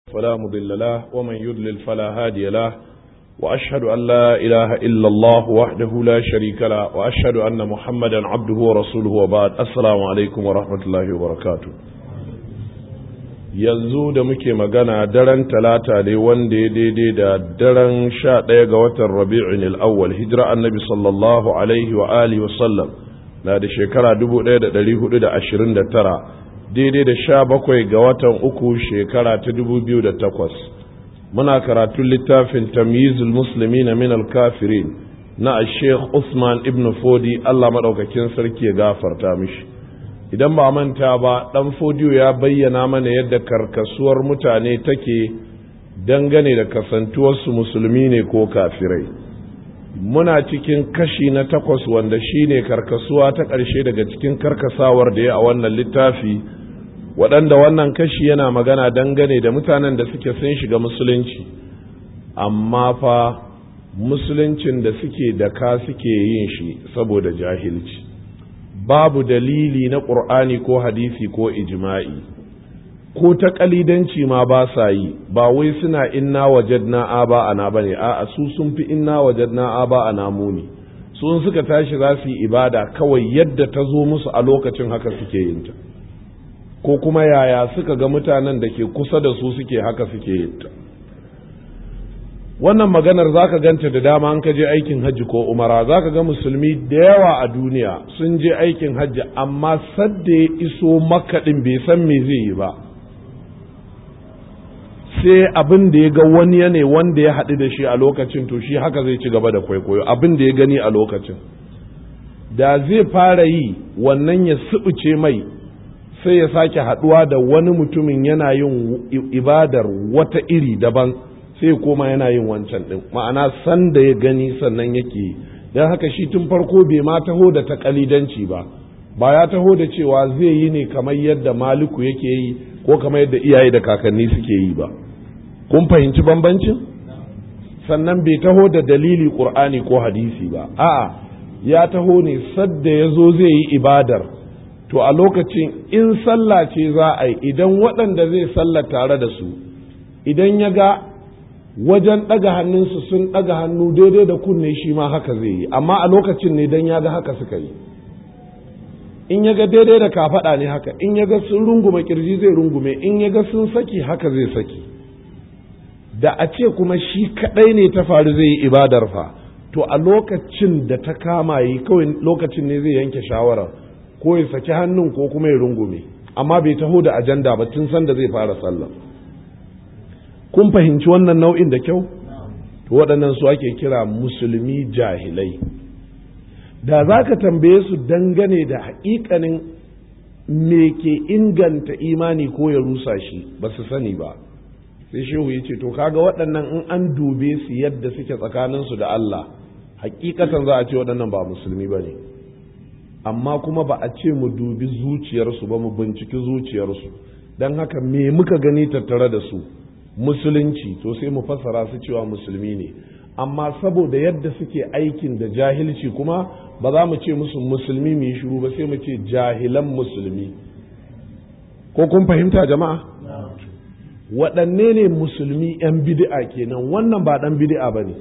فلا مضل له ومن يضلل فلا هادي له وأشهد أن لا إله إلا الله وحده لا شريك له وأشهد أن محمدا عبده ورسوله وبعد السلام عليكم ورحمة الله وبركاته. yanzu da muke magana daren talata ne wanda ya daidai da daren 11 ga watan Rabi'in al-Awwal hijira annabi sallallahu alaihi wa alihi wa sallam na da shekara 1429 daidai da 17 ga watan uku shekara ta 2008. muna karatun littafin tamyizul muslimina min al-kafirin na Sheikh Usman ibn Fodi Allah madaukakin sarki ya gafarta mishi. idan ba manta ba dan Fodiyo ya bayyana mana yadda karkasuwar mutane take dangane da kasantuwarsu musulmi ne ko kafirai. muna cikin kashi na 8 wanda shine karkasuwa ta ƙarshe daga cikin karkasawar da ya a wannan littafi, waɗanda wannan kashi yana magana dangane da mutanen da suke sun shiga musulunci amma fa musuluncin da suke da ka suke yin shi saboda jahilci, babu dalili na ƙur'ani ko hadisi ko ijma'i, ko ta ƙalidanci ma ba sa yi, ba wai suna inna wajadna aba ana bane, a'a su sun fi inna wajadna aba ana muni. Sun suka tashi za su yi ibada kawai yadda ta zo musu a lokacin haka suke yin ta, ko kuma yaya suka ga mutanen da ke kusa da su suke haka suke yin ta. wannan maganar zaka ganta da dama an ka je aikin hajji ko umara, zaka ga musulmi da yawa a duniya sun je aikin hajji amma sadda ya iso makka din bai san me zai yi ba, sai abin da ya ga wani ne wanda ya haɗu da shi a lokacin, to shi haka zai ci gaba da kwaikwayo abin da ya gani a lokacin. da zai fara yi wannan ya subuce mai, sai ya sake haɗuwa da wani mutumin yana yin ibadar wata iri daban, sai koma yana yin wancan ɗin, ma'ana san da ya gani sannan yake. don haka shi tun farko bai ma taho da taƙalidanci ba ya taho da cewa zai yi ne kamar yadda maliku yake yi ko kamar yadda iyaye da kakanni suke yi ba. kun fahimci bambancin? sannan bai taho da dalili ƙur'ani ko hadisi ba, a'a ya taho ne sadda ya zo zai yi ibadar, to a lokacin in sallah ce za a yi, idan waɗanda zai sallah tare da su, idan ya ga wajen ɗaga hannunsu sun ɗaga hannu daidai da kunne, shi ma haka zai yi, amma a lokacin ne dan ya ga haka suka yi. in ya ga daidai da kafaɗa ne haka, in ya ga sun rungume kirji zai rungume, in ya ga sun saki haka zai saki. da a ce kuma shi kaɗai ne ta faru zai yi ibadar fa, to a lokacin da ta kama yi kawai lokacin ne zai yanke shawarar ko ya saki hannun ko kuma ya rungume, amma bai taho da ajanda ba tun san da zai fara sallah. kun fahimci wannan nau'in da kyau? to waɗannan su ake kira musulmi jahilai. da za ka tambaye su dangane da haƙiƙanin me ke inganta imani ko ya rusa shi, ba su sani ba. sai shehu ya ce to kaga waɗannan in an dube su yadda suke tsakaninsu da Allah, haƙiƙatan za a ce waɗannan ba musulmi ba ne, amma kuma ba a ce mu dubi zuciyarsu ba, mu binciki zuciyarsu. don haka me muka gani tattare da su? musulunci, to sai mu fassara su cewa musulmi ne, amma saboda yadda suke aikin da jahilci kuma ba za mu ce musu musulmi mu yi shiru ba, sai mu ce jahilan musulmi. ko kun fahimta jama'a? waɗanne ne musulmi 'yan bid'a kenan? wannan ba ɗan bid'a ba ne.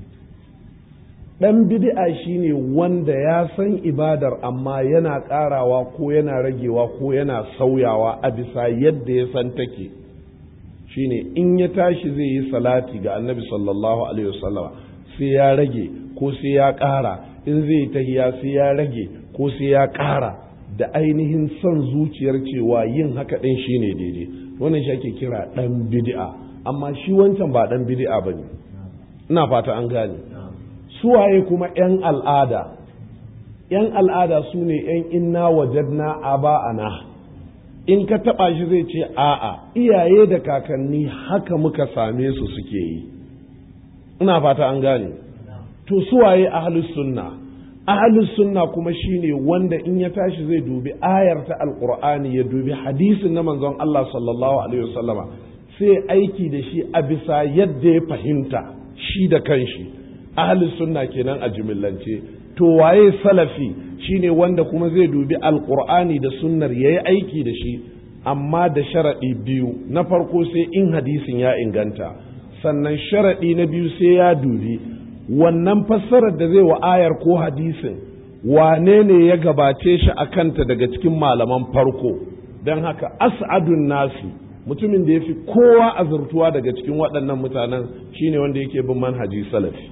ɗan bid'a shine wanda ya san ibadar amma yana ƙarawa ko yana ragewa ko yana sauyawa a bisa yadda ya san take. shine in ya tashi zai yi salati ga annabi sallallahu alaihi wasallam sai ya rage ko sai ya ƙara, in zai yi tahiya sai ya rage ko sai ya ƙara, da ainihin son zuciyar cewa yin haka ɗin shine daidai. wannan shi ake kira ɗan bid'a, amma shi wancan ba ɗan bid'a bane. ina fata an gane. suwaye kuma 'yan al'ada? 'yan al'ada su ne 'yan inna wajadna aba'ana. in ka taɓa shi zai ce a'a, iyaye da kakanni haka muka same su suke yi. ina fata an gane. to suwaye ahlus sunna? ahlus sunna kuma shine wanda in ya tashi zai dubi ayar ta alqur'ani, ya dubi hadisin na manzon Allah sallallahu alaihi wasallama, sai aiki da shi a bisa yadda ya fahimta shi da kanshi. ahlus sunna kenan a jumillance. to waye salafi? shine wanda kuma zai dubi alqur'ani da sunnar yayi aiki da shi amma da sharaɗi biyu. Na farko sai in hadisin ya inganta, sannan sharaɗi na biyu sai ya dubi wannan fassarar da zai wa ayar ko hadisin wane ne ya gabace shi a kanta daga cikin malaman farko. don haka as'adun nasi, mutumin da ya fi kowa azurtuwa daga cikin waɗannan mutanen shine wanda yake bin manhaji salafi.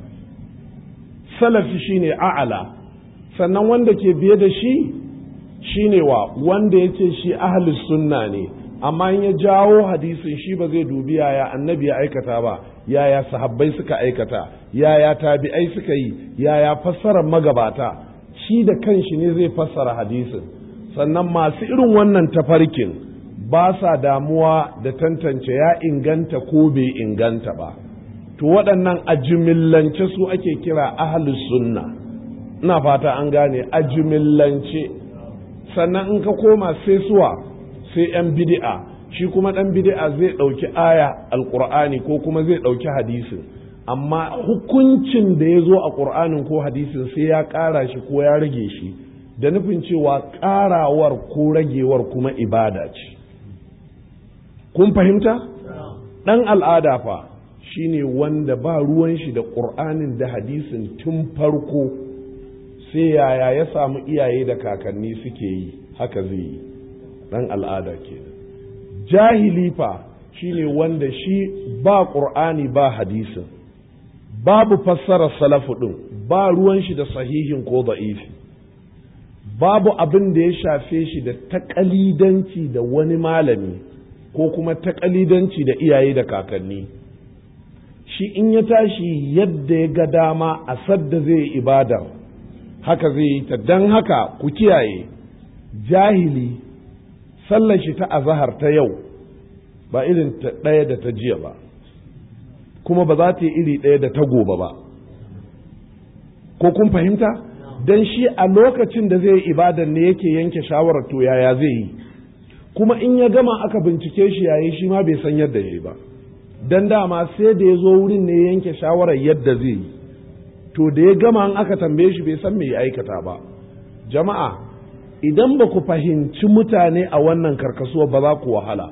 Salafi shine a'ala, sannan wanda ke biye da shi shine wanda yace shi ahlus sunna ne, amma in ya jawo hadisin shi ba zai dubi yaya annabi ya aikata ba, yaya sahabbai suka aikata, yaya tabi'ai suka yi, yaya fassarar magabata, shi da kanshi ne zai fassara hadisin. Sannan masu irin wannan tafarkin ba sa damuwa da tantance ya inganta ko bai inganta ba. To waɗannan a jimillance su ake kira ahlus sunna. Ina fata an gane, a jimillance. Sannan in ka koma sai suwa sai ‘yan bid'a, shi kuma ɗan bid'a zai ɗauki aya alƙur'ani ko kuma zai ɗauki hadisin, amma hukuncin da ya zo a ƙur'anin ko hadisin sai ya ƙara shi ko ya rage shi, da nufin cewa ƙarawar ko ragewar kuma ibada ce. Kun fahimta? Ɗan al'ada fa shi ne wanda ba ruwan shi da ƙur'anin da hadisin tun farko, sai yaya ya samu iyaye da kakanni suke yi haka zai yi. Ɗan al'ada ke. Jahili fa shi ne wanda shi ba ƙur'ani ba hadisin, babu fassarar salafu ɗin, ba ruwan shi da sahihin ko da'ifi, babu abin da ya shafe shi da taƙalidanci da wani malami ko kuma taƙalidanci da iyaye da kakanni. Shi in ya tashi yadda ya ga dama a sadda zai yi ibadar haka zai yi ta. Don haka ku kiyaye, jahili sallar shi ta azahar ta yau ba irin ta ɗaya da ta jiya ba, kuma ba za ta yi iri ɗaya da ta gobe ba. Ko kun fahimta? Don shi a lokacin da zai yi ibadar ne yake yanke shawarar to yaya zai yi, kuma in ya gama aka bincike shi yayi shi ma bai san yadda ya yi ba, don dama sai da ya zo wurin ne ya yanke shawarar yadda zai yi. To da ya gama an aka tambaye shi bai san me ya aikata ba. Jama'a, idan ba ku fahimci mutane a wannan karkasuwa ba za ku wahala.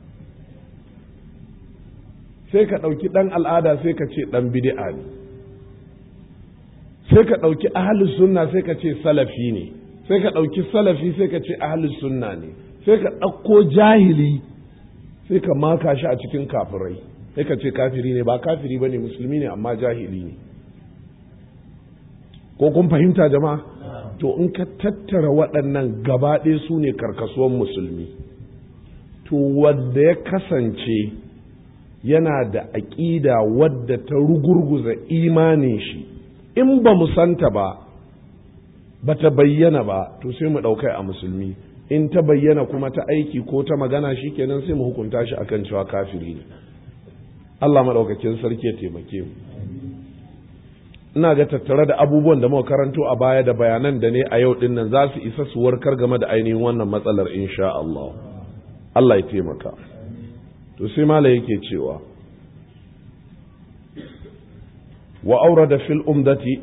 Sai ka ɗauki ɗan al'ada sai ka ce ɗan bid'a ne, sai ka ɗauki ahlus sunna sai ka ce salafi ne, sai ka ɗauki salafi sai ka ce ahlus sunna ne, sai ka ɗauko jahili sai ka maka shi a cikin kafirai sai ka ce kafiri ne. Ba kafiri ba ne, musulmi ne amma jahili ne. Ko kun fahimta jama'a? To in ka tattara waɗannan gaba ɗaya su ne karkasuwan musulmi. To wadda ya kasance yana da aƙida wadda ta rugurguza imanin shi, in ba mu santa ba ta bayyana ba, to sai mu ɗaukai a musulmi. In ta bayyana kuma ta aiki ko ta magana, shi kenan sai mu hukunta shi akan cewa kafiri ne. Allah maɗaukakin sarki ya taimake mu. Ina ga tattare da abubuwan da muka karanto a baya da bayanan da ne a yau din nan za su isa su warkar game da ainihin wannan matsalar insha Allah. Allah ya taimaka. To sai malai yake cewa wa awrada fil umdati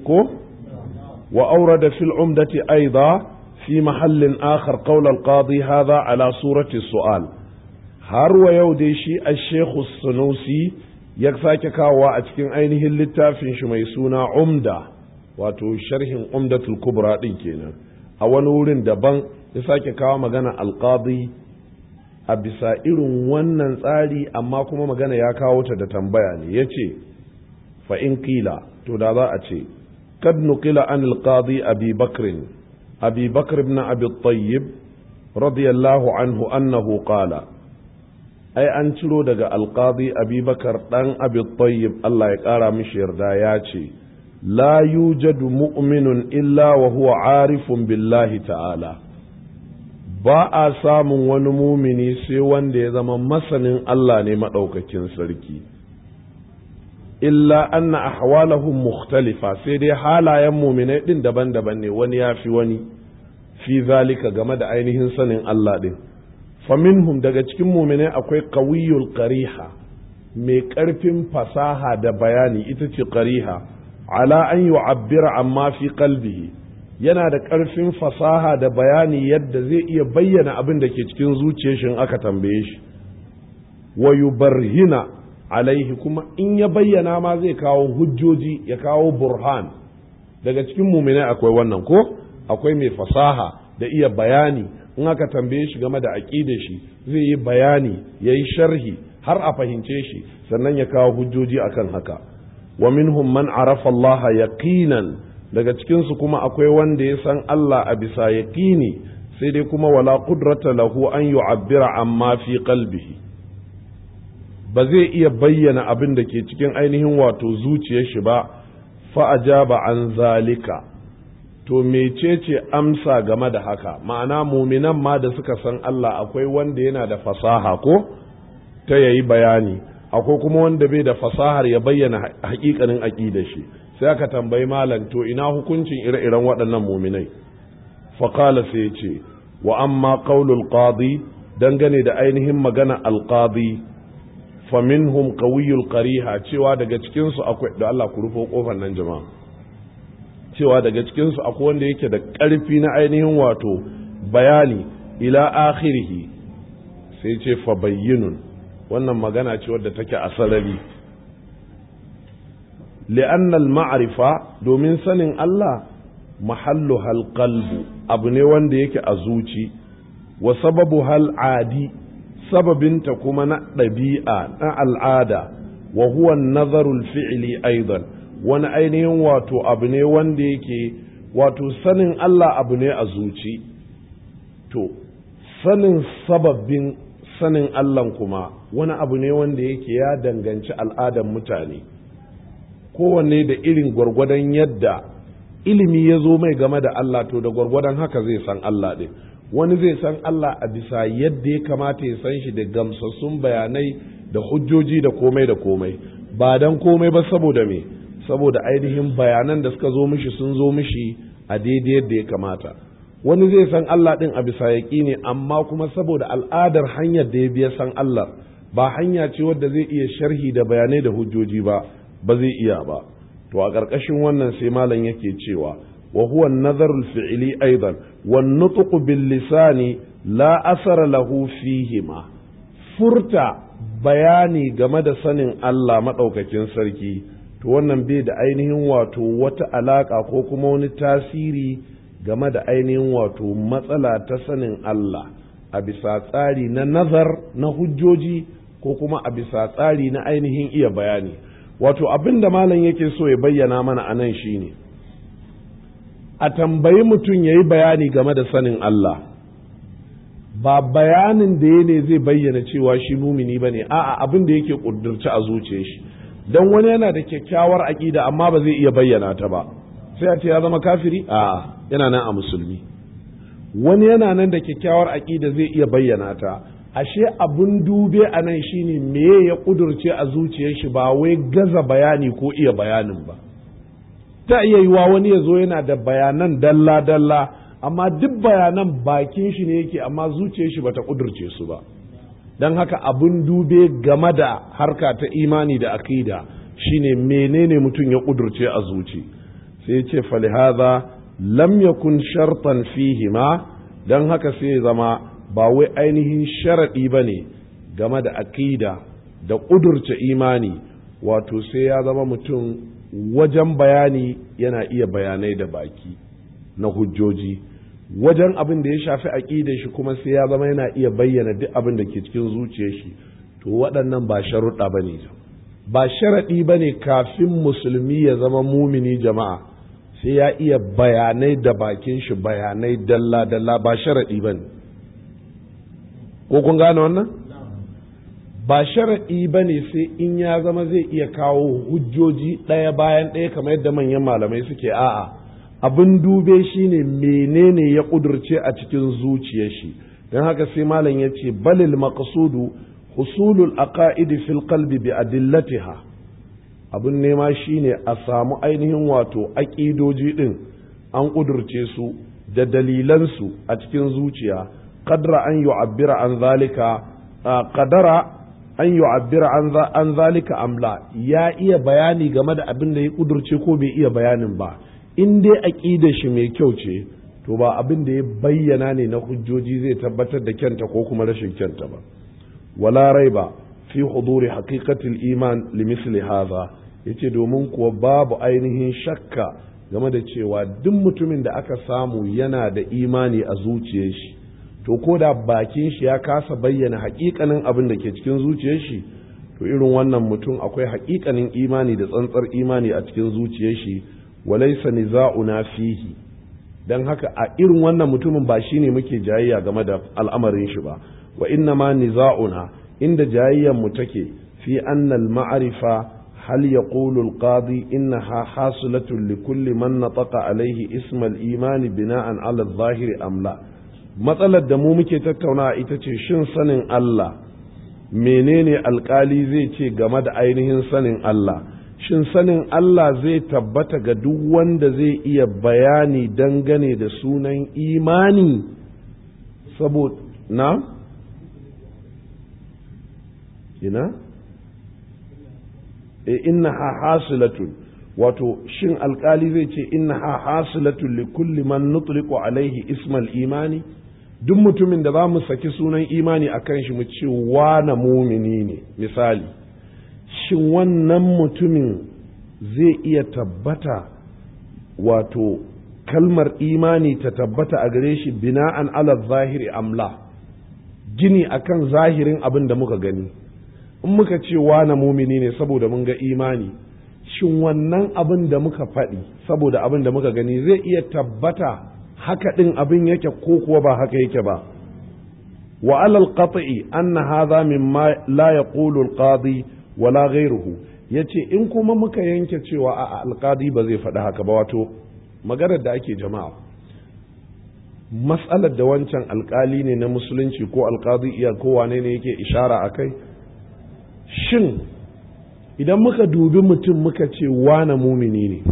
aidan fi mahallin akhar qawl al-qadi hadha ala surati su'al. Har wa yau dai shi al-Sheikh as-Sunusi ya sake kawowa a cikin ainihin littafin shi mai suna Umda, wato sharhin Umdatul Kubra din kenan. A wani wurin daban ya sake kawo magana al-Qadi a bisa irin wannan tsari, amma kuma magana ya kawo ta da tambaya ne. Yace fa in qila, to da za a ce kad nuqila an al-Qadi Abi Bakr ibn Abi Tayyib radiyallahu anhu annahu qala, ai an ciro daga alqadi abubakar dan abi tayyib Allah ya kara mishi yarda ya ce la yujadu mu'minun illa wa huwa arifun billahi ta'ala, ba a samun wani mumini sai wanda ya zama masanin Allah ne madaukakin sarki. Illa anna ahwalahum mukhtalifa, sai dai halayen muminai din daban-daban ne, wani ya fi wani fi zalika game da ainihin sanin Allah din. faminhum daga cikin muminai akwai qawiyul qariha, mai ƙarfin fasaha da bayani, ita ce qariha, ala an yu'abbira amma fi qalbihi, yana da ƙarfin fasaha da bayani yadda zai iya bayyana abin da ke cikin zuciyar shi aka tambaye shi wa yubarhina alaihi kuma in ya bayyana ma zai kawo hujjoji ya kawo burhan daga cikin muminai akwai wannan ko akwai mai fasaha da iya bayani in aka tambaye shi game da aqidar shi zai yi bayani yayi sharhi har a fahimce shi sannan ya kawo hujjoji akan haka wa minhum man arafa Allah yaqinan daga cikin su kuma akwai wanda ya san Allah a bisa yaqini sai dai kuma wala qudrata lahu an yu'abbira amma fi qalbihi ba zai iya bayyana abin da ke cikin ainihin wato zuciyar shi ba fa ajaba an zalika to mecece amsa game da haka ma'ana muminan ma da suka san Allah akwai wanda yana da fasaha ko ta yayi bayani akwai kuma wanda bai da fasahar ya bayyana hakikanin aqidar shi sai aka tambayi malam to ina hukuncin ire-iren waɗannan muminai fa qala sai ya ce wa amma qaulul qadi dangane da ainihin magana al-qadi fa minhum qawiyul qariha cewa daga cikin su akwai da Allah ku rufo kofar nan jama'a cewa daga cikin su akwai wanda yake da ƙarfi na ainihin wato bayani ila akhirih sai ce fa bayyinun wannan magana ce wadda take asarari li'anna al-ma'rifa domin sanin Allah mahallu hal qalbu abu ne wanda yake a zuci wa sababu hal adi sababinta kuma na ɗabi'a na al'ada wa huwa nazarul fi'li aidan wani ainihin wato abu ne wanda yake wato sanin Allah abu ne a zuci to sanin sababin sanin Allah kuma wani abu ne wanda yake ya danganci al'adan mutane kowanne da irin gwargwadon yadda ilimi ya zo mai game da Allah to da gwargwadon haka zai san Allah ɗin wani zai san Allah a bisa yadda ya kamata ya san shi da gamsassun bayanai da hujjoji da komai ba dan komai ba saboda me saboda ainihin bayanan da suka zo mishi sun zo mishi a daidai yadda ya kamata wani zai san Allah ɗin a bisa yaƙini amma kuma saboda al'adar hanyar da ya biya san Allah ba hanya ce wadda zai iya sharhi da bayanai da hujjoji ba zai iya ba to a ƙarƙashin wannan sai malam yake cewa wa huwa an-nazar al-fi'li aidan wan nutq bil lisani la asara lahu fihima furta bayani game da sanin Allah madaukakin sarki to wannan bai da ainihin wato wata alaka ko kuma wani tasiri game da ainihin wato matsala ta sanin Allah a bisa tsari na nazar na hujjoji ko kuma a bisa tsari na ainihin iya bayani wato abin da malam yake so ya bayyana mana a nan shine a tambayi mutum ya yi bayani game da sanin Allah ba bayanin da ya ne zai bayyana cewa shi mumini ba ne a'a abin da yake ƙudurci a zuciyar shi don wani yana da kyakkyawar aƙida amma ba zai iya bayyana ta ba sai a ce ya zama kafiri a'a yana nan a musulmi wani yana nan da kyakkyawar aƙida zai iya bayyana ta ashe abun dube a nan shine me ya kudurce a zuciyar shi ba wai gaza bayani ko iya bayanin ba ta iya yiwa wani ya zo yana da bayanan dalla-dalla amma duk bayanan bakin shi ne yake amma zuciyar shi bata kudurce su ba don haka abun dube game da harka ta imani da akida shine menene mutum ya kudurce a zuci sai ya ce falihaza lam yakun shartan fihima don haka sai ya zama ba wai ainihin sharaɗi ba ne game da aƙida da ƙudurce imani wato sai ya zama mutum wajen bayani yana iya bayanai da baki na hujjoji wajen abin da ya shafi aƙida shi kuma sai ya zama yana iya bayyana duk abin da ke cikin zuciyar shi to waɗannan ba sharuɗa ba ne ba sharaɗi ba ne kafin musulmi ya zama mumini jama'a sai ya iya bayanai da bakin shi bayanai dalla-dalla ba sharaɗi ba ne ko kun gane wannan ba sharaɗi ba ne sai in ya zama zai iya kawo hujjoji ɗaya bayan ɗaya kamar yadda manyan malamai suke a'a abin dube shi ne menene ya ƙudurce a cikin zuciyar shi don haka sai malam ya ce balil maqsudu husulul aqaidi fil qalbi bi adillatiha abin nema shine a samu ainihin wato aƙidoji ɗin an ƙudurce su da dalilansu a cikin zuciya qadra an yu'abbira an zalika qadara an yu'abbira an zalika amla ya iya bayani game da abin da ya kudurce ko bai iya bayanin ba in dai aqidar shi mai kyau ce to ba abin da ya bayyana ne na hujjoji zai tabbatar da kyanta ko kuma rashin kyanta ba. wala raiba fi huduri haqiqatil iman limithli hadha, yace domin kuwa babu ainihin shakka game da cewa duk mutumin da aka samu yana da imani a zuciyar shi to ko da bakin shi ya kasa bayyana haƙiƙanin abin da ke cikin zuciyar shi to irin wannan mutum akwai haƙiƙanin imani da tsantsar imani a cikin zuciyar shi walaysa niza'una fihi. dan haka a irin wannan mutumin ba shine muke jayayya game da al'amarin shi ba, wa inna ma niza'una inda jayayyan mu take fi anna al-ma'rifa hal yaqulu al-qadi innaha hasilatun li kulli man nataqa alayhi ism al-iman bina'an 'ala adh-dhahiri am la. matsalar da mu muke tattaunawa ita ce shin sanin Allah menene alkali zai ce game da ainihin sanin Allah. Shin sanin Allah zai tabbata ga duk wanda zai iya bayani dangane da sunan imani saboda na ina innaha hasilatun, wato shin alkali zai ce innaha hasilatun li kulli man nutliqu alaihi ismal imani, duk mutumin da za mu saki sunan imani a kan shi mu ce wane mumini ne misali, shin wannan mutumin zai iya tabbata wato kalmar imani ta tabbata a gare shi bina'an ala zahiri amla, gini akan zahirin abin da muka gani. in muka ce wane mumini ne saboda mun ga imani, shin wannan abin da muka faɗi saboda abin da muka gani zai iya tabbata haka ɗin abin yake ko kuwa ba haka yake ba. wa alal qat'i anna hadha mimma la yaqulu al-qadi wala ghayruhu, yace in kuma muka yanke cewa a al-qadi ba zai faɗi haka ba, wato maganar da ake jama'a mas'alar da wancan alƙali ne na musulunci ko alƙadi iya ko wane ne yake ishara akai, shin idan muka dubi mutum muka ce wane mumini ne,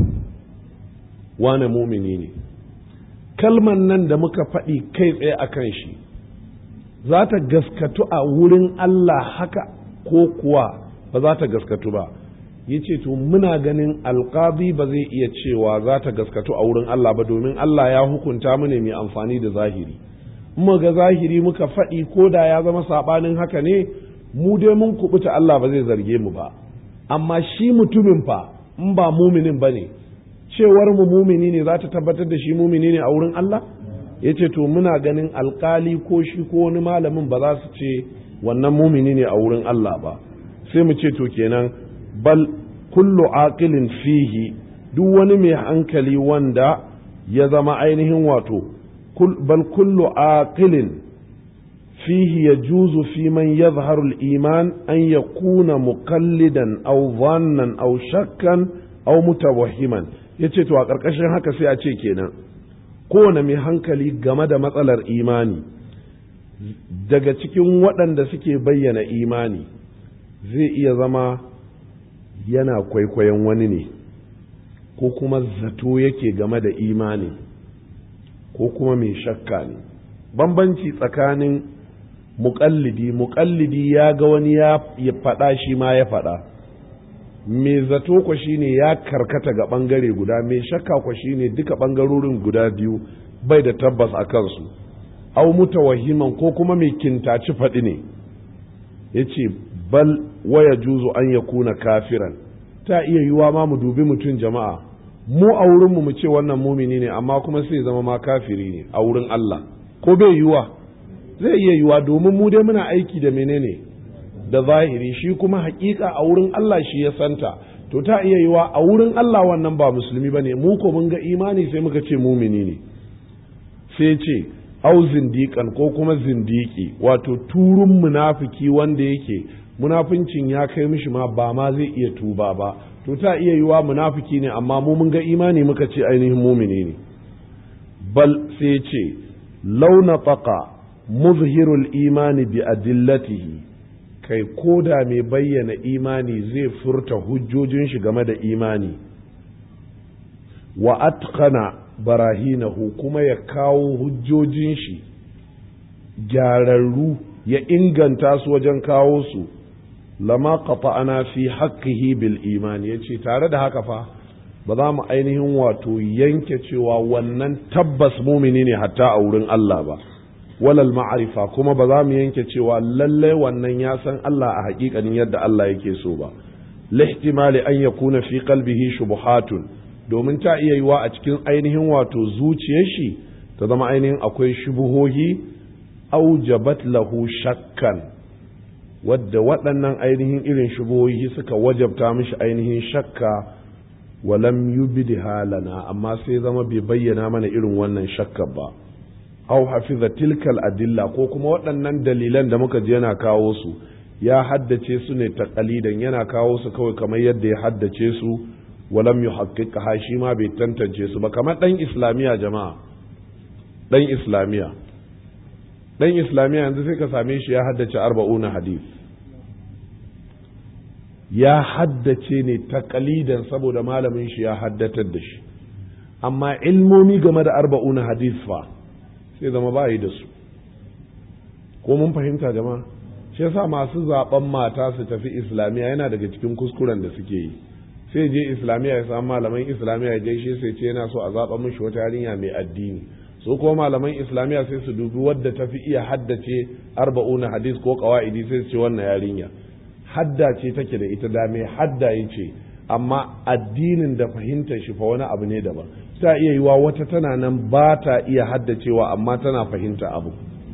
wane mumini ne, kalman nan da muka faɗi kai tsaye a kan shi za ta gaskatu a wurin Allah haka ko kuwa ba za ta gaskatu ba. ya ce to muna ganin alƙadi ba zai iya cewa za ta gaskatu a wurin Allah ba, domin Allah ya hukunta mu ne mai amfani da zahiri. mu ga zahiri muka faɗi ko da ya zama saɓanin haka ne mu dai mun kubuta, Allah ba zai zarge mu ba. amma shi mutumin fa in ba muminin ba ne, cewar mu mumini ne za ta tabbatar da shi mumini ne a wurin Allah? ya ce to muna ganin alkali ko shi ko wani malamin ba za su ce wannan mumini ne a wurin Allah ba. sai mu ce to kenan bal kullu aqilin fihi, duk wani mai hankali wanda ya zama ainihin wato bal kullu aqilin fihi yajuzu fi man yadhharu al-iman an yakuna muqallidan aw dhannan aw shakkan aw mutawahhiman. yace to a ƙarƙashin haka sai a ce kenan kowane mai hankali game da matsalar imani daga cikin waɗanda suke bayyana imani zai iya zama yana kwaikwayon wani ne, ko kuma zato yake game da imani, ko kuma mai shakka ne. bambanci tsakanin muƙallidi ya ga wani ya faɗa shi ma ya faɗa, mai zato kwa shine ya karkata ga ɓangare guda, mai shakka kwa shine duka ɓangarorin guda biyu bai da tabbas a kansu. au mutawahiman ko kuma mai kintaci faɗi ne. yace bal waya juzu an yakuna kafiran, ta iya yiwa ma mu dubi mutum jama'a mu a wurinmu mu ce wannan mumini ne amma kuma sai zama ma kafiri ne a wurin Allah, ko bai yiwa? zai iya yiwa, domin mu dai muna aiki da menene da zahiri, shi kuma hakika a wurin Allah shi ya santa. to ta iya yiwa a wurin Allah wannan ba musulmi bane, mu ko mun ga imani sai muka ce mumini ne. sai ce au zindiƙan ko kuma zindiki, wato turun munafiki wanda yake munafincin ya kai mishi ma ba ma zai iya tuba ba. to ta iya yiwa munafiki ne amma mu mun ga imani muka ce ainihin mumini ne. bal sai ce launa taqa muzhirul imani bi adillatihi, kai koda mai bayyana imani zai furta hujjojin shi game da imani, wa atqana barahinahu, kuma ya kawo hujjojin shi gyararru ya inganta su wajen kawo su, lama qata'ana fi haqqihi bil imani. yace tare da haka fa ba za mu ainihin wato yanke cewa wannan tabbas mumini ne hatta a wurin Allah ba walal ma'arifa kuma ba za mu yanke cewa lallai wannan ya san Allah a haƙiƙanin yadda Allah yake so ba lihtimali an yakuna fi qalbihi shubuhatun domin ta iya yiwa a cikin ainihin wato zuciyar shi ta zama ainihin akwai shubuhohi aujabat lahu shakkan wadda waɗannan ainihin irin shubuhohi suka wajabta mishi ainihin shakka walam yubdiha lana amma sai zama bai bayyana mana irin wannan shakkar ba aw hafiza tilkal adilla ko kuma waɗannan dalilan da muka ji yana kawo su ya haddace su ne taqalidan yana kawo su kawai kamar yadda ya haddace su walam yuhaqqiqha shi ma bai tantance su ba kamar dan islamiya jama'a dan islamiya yanzu sai ka same shi ya haddace 40 hadith ya haddace ne taqalidan saboda malamin shi ya haddatar da shi amma ilmomi game da 40 hadith fa sai zama ba yi da su ko mun fahimta jama'a shi yasa masu zaben mata su tafi islamiya yana daga cikin kuskuren da suke yi sai je islamiya ya samu malaman islamiya ya gaishe sai ce yana so a zaɓa mishi wata yarinya mai addini so kuma malaman islamiya sai su dubi wadda ta fi iya haddace 40 hadis ko qawaidi sai su ce wannan yarinya hadda ce take da ita da mai hadda yace amma addinin da fahimtar shi fa wani abu ne daban ta iya yiwa wata tana nan ba ta iya haddacewa amma tana fahimta abu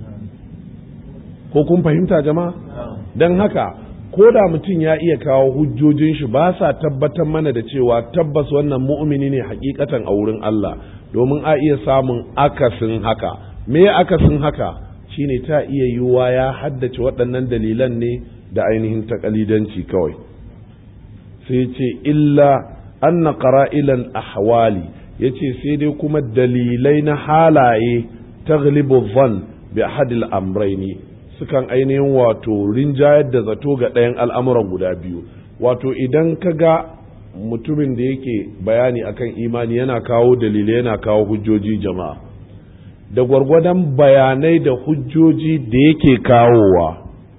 ko kun fahimta jama'a dan haka ko da mutum ya iya kawo hujjojin shi ba sa tabbatar mana da cewa tabbas wannan mu'mini ne hakikatan a wurin Allah domin a iya samun akasin haka me akasin haka shine ta iya yiwuwa ya haddace waɗannan dalilan ne da ainihin takalidanci kawai sai ce illa anna qara'ilal ahwali yace sai dai kuma dalilai na halaye taghlibu dhann bi ahadil amrayni sukan ainihin wato rinjayar da zato ga ɗayan al'amuran guda biyu wato idan ka ga mutumin da yake bayani akan imani yana kawo dalilai yana kawo hujjoji jama'a da gwargwadon bayanai da hujjoji da yake kawowa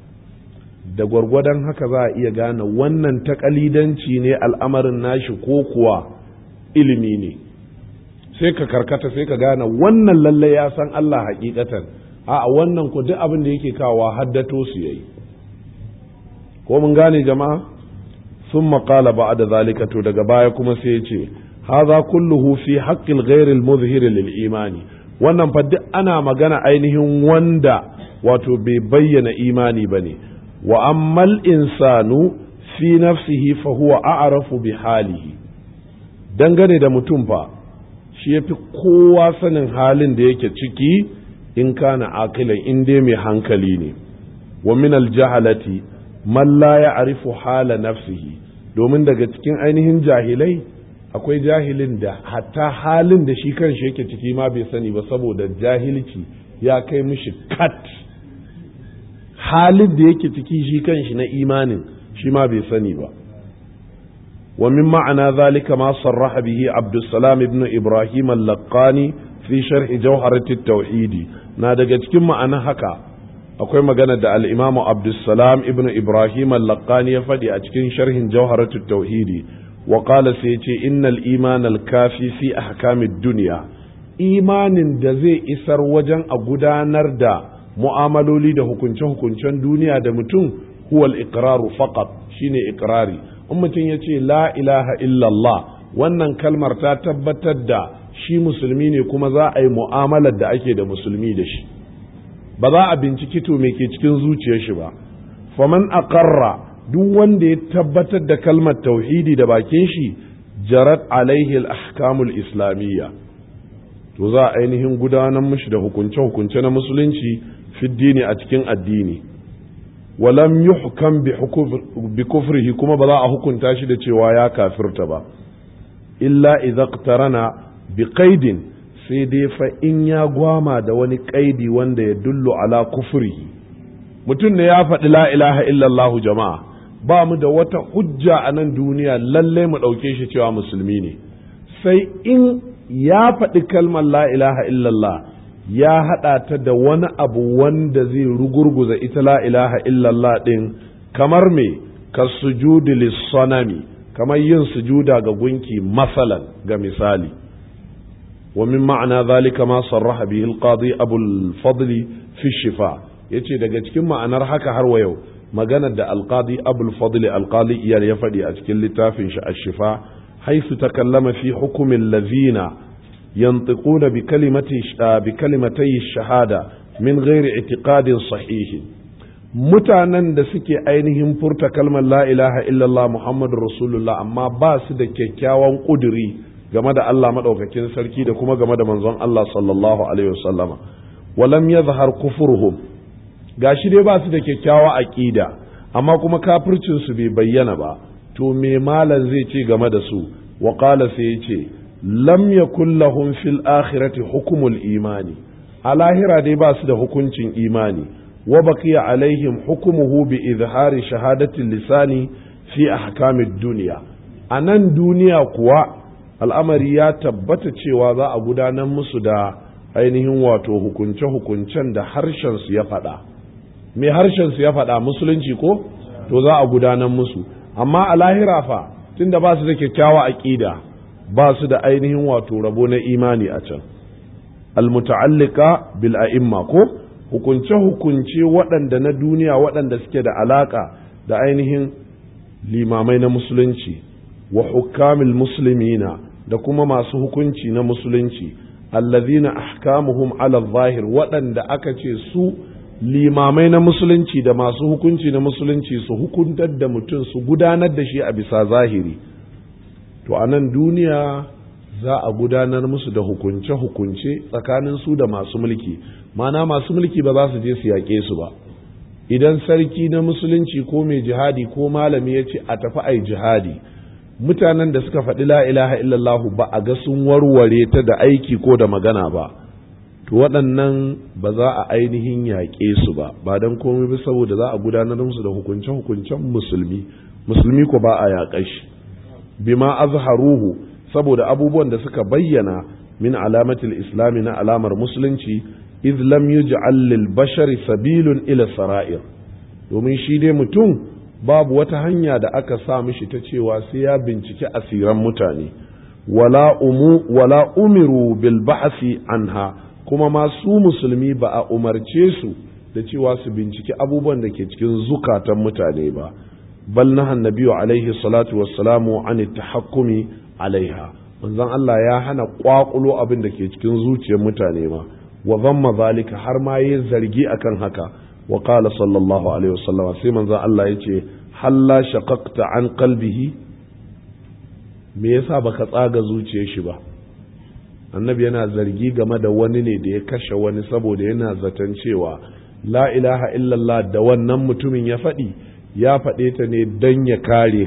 da gwargwadon haka za a iya gane wannan takalidanci ne al'amarin nashi ko kuwa ilimi ne sai ka karkata sai ka gane wannan lalle ya san Allah hakikatan a wannan ku duk abin da yake kawo haddato su yayi ko mun gane jama'a sun maƙala ba da zalika to daga baya kuma sai ya ce haza kulluhu fi haqqil ghairil muzhir lil imani wannan fa duk ana magana ainihin wanda wato bai bayyana imani bane wa ammal insanu fi nafsihi fa huwa a'rafu bi halihi dangane da mutum fa shi yafi kowa sanin halin da yake ciki in kana aqilan in dai mai hankali ne wa min aljahalati man la ya'rifu hala nafsihi domin daga cikin ainihin jahilai akwai jahilin da hatta halin da shi kanshi yake ciki ma bai sani ba saboda jahilci ya kai mishi kat halin da yake ciki shi kanshi na imanin shi ma bai sani ba wa min ma'ana zalika ma sarraha bihi Abdussalam ibn Ibrahim al-Laqani fi sharh Jawharat at-Tauhid na daga cikin ma'ana haka akwai magana da al-Imam Abdussalam ibn Ibrahim al-Laqani ya faɗi a cikin sharhin Jawharat at-Tauhid wa qala sai ce innal iman al-kafi fi ahkam ad-dunya imanin da zai isar wajen a gudanar da mu'amaloli da hukunce-hukuncen duniya da mutum huwa al-iqraru faqat shine iqrari in mutum yace la ilaha illallah wannan kalmar ta tabbatar da shi musulmi ne kuma za a yi mu'amalar da ake da musulmi da shi ba za a binciki to me ke cikin zuciyar shi ba faman aqarra duk wanda ya tabbatar da kalmar tauhidi da bakin shi jarat alaihi al-ahkamul islamiyya to za a ainihin gudanar mishi da hukunce-hukunce na musulunci fiddini a cikin addini walam yuhkam bi kufrihi kuma ba za a hukunta shi da cewa ya kafirta ba illa idza iqtarana bi qaidin sai dai fa in ya gwama da wani qaidi wanda ya dullu ala kufrihi mutum ne ya faɗi la ilaha illallah jama'a ba mu da wata hujja a nan duniya lalle mu ɗauke shi cewa musulmi ne sai in ya faɗi kalmar la ilaha illallah ya haɗa ta da wani abu wanda zai rugurguza ita la ilaha illallah ɗin kamar me ka sujudi lissanami kamar yin sujuda ga gunki masalan ga misali. wa min ma'ana zalika ma sarraha bihi al-qadi Abu al-Fadl fi shifa, yace daga cikin ma'anar haka har wa yau maganar da al-qadi Abu al-Fadl al-Qali iyal ya faɗi a cikin littafin shi ash-shifa, haythu takallama fi hukm allazina yantiquna bi kalimatay ash-shahada min ghairi i'tiqadin sahih, mutanen da suke ainihin furta kalmar la ilaha illallah muhammadur rasulullah amma ba su da kyakkyawan kuduri game da Allah madaukakin sarki da kuma game da manzon Allah sallallahu alaihi wasallama, walam yadhhar kufruhum, gashi dai ba su da kyakkyawa aqida amma kuma kafircin su bai bayyana ba, to me malan zai ce game da su? wa qala sai yace lam yakul lahum fil akhirati hukmul imani, a lahira dai ba su da hukuncin imani. wa baqiya alaihim hukmuhu bi izhari shahadati lisani fi ahkamid dunya, anan duniya kuwa al'amari ya tabbata cewa za a gudanar musu da ainihin wato hukunce-hukuncen da harshen su ya faɗa. me harshen su ya faɗa? musulunci ko? to za a gudanar musu, amma a lahira fa tunda ba su da kyakkyawa aqida ba su da ainihin wato rabo na imani a can. almuta'allika bil a'imma ko hukunce waɗanda na duniya waɗanda suke da alaka da ainihin limamai na musulunci, wa hukamil muslimina da kuma masu hukunci na musulunci, allazina ahkamuhum ala zahir, waɗanda aka ce su limamai na musulunci da masu hukunci na musulunci su hukuntar da mutum su gudanar da shi a bisa zahiri. to a nan duniya za a gudanar musu da hukunce tsakanin su da masu mulki, mana masu mulki ba za su je su yaƙe su ba. idan sarki na musulunci ko mai jihadi ko malami ya ce a tafi ai jihadi, mutanen da suka faɗi la ilaha illallahu ba a ga sun warware ta da aiki ko da magana ba, to waɗannan ba za a ainihin yaƙe su ba don komai ba saboda za a gudanar musu da hukunce-hukuncen musulmi ko ba a yaƙa shi. bima azharuhu, saboda abubuwan da suka bayyana min alamatil islami na alamar musulunci, iz lam yuj'al lil bashari sabilun ila sara'ir, domin shi dai mutum babu wata hanya da aka sa mishi ta cewa sai ya bincike asiran mutane, wala umiru bil ba'si anha, kuma ma su musulmi ba a umarce su da cewa su bincike abubuwan da ke cikin zukatan mutane ba. bal nahan nabiyyu alaihi salatu wassalamu an tahakkumi alaiha, manzon Allah ya hana kwakulo abin da ke cikin zuciyar mutane ma, wa dhamma zalika, har ma yayin zargi akan haka. wa qala sallallahu alaihi wasallam, sai manzon Allah yace halla shaqaqta an qalbihi, me yasa baka tsaga zuciyar shi ba? annabi yana zargi game da wani ne da ya kashe wani saboda yana zaton cewa la ilaha illallah da wannan mutumin ya faɗe ta ne don ya kare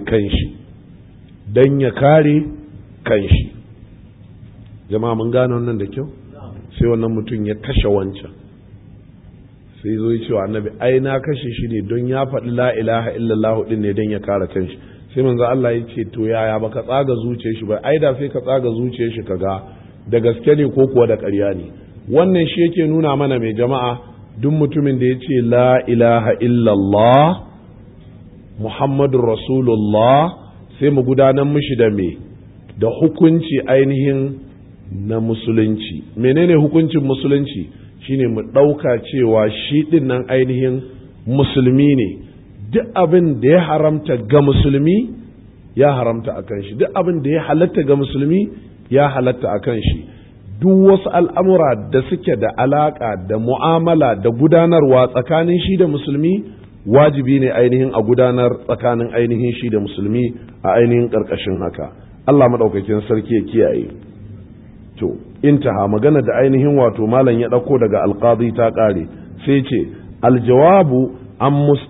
kanshi. jama'a mun gane wannan da kyau? sai wannan mutum ya kashe wancan, sai zo ya cewa annabi ai na kashe shi ne don ya faɗi la ilaha illallah din ne don ya kare kanshi. sai manzo Allah ya ce to yaya baka tsaga zuciyar shi ba? ai da sai ka tsaga zuciyar shi kaga da gaske ne ko kuwa da ƙarya ne. wannan shi yake nuna mana mai jama'a, duk mutumin da ya ce la ilaha illallah Muhammadun Rasulullah, sai mu gudanar mishi da me? da hukunci ainihin na musulunci. menene hukuncin musulunci? shine mu ɗauka cewa shi ɗin nan ainihin musulmi ne, duk abin da ya haramta ga musulmi ya haramta a kan shi, duk abin da ya halatta ga musulmi ya halatta a kan shi. duk wasu al'amura da suke da alaƙa da mu'amala da gudanarwa tsakanin shi da musulmi, wajibi ne ainihin a gudanar tsakanin ainihin shi da musulmi a ainihin ƙarƙashin haka. Allah maɗaukakin sarki ya kiyaye. to intaha, magana da ainihin wato malam ya ɗauko daga alƙadi ta ƙare, sai ce aljawabu an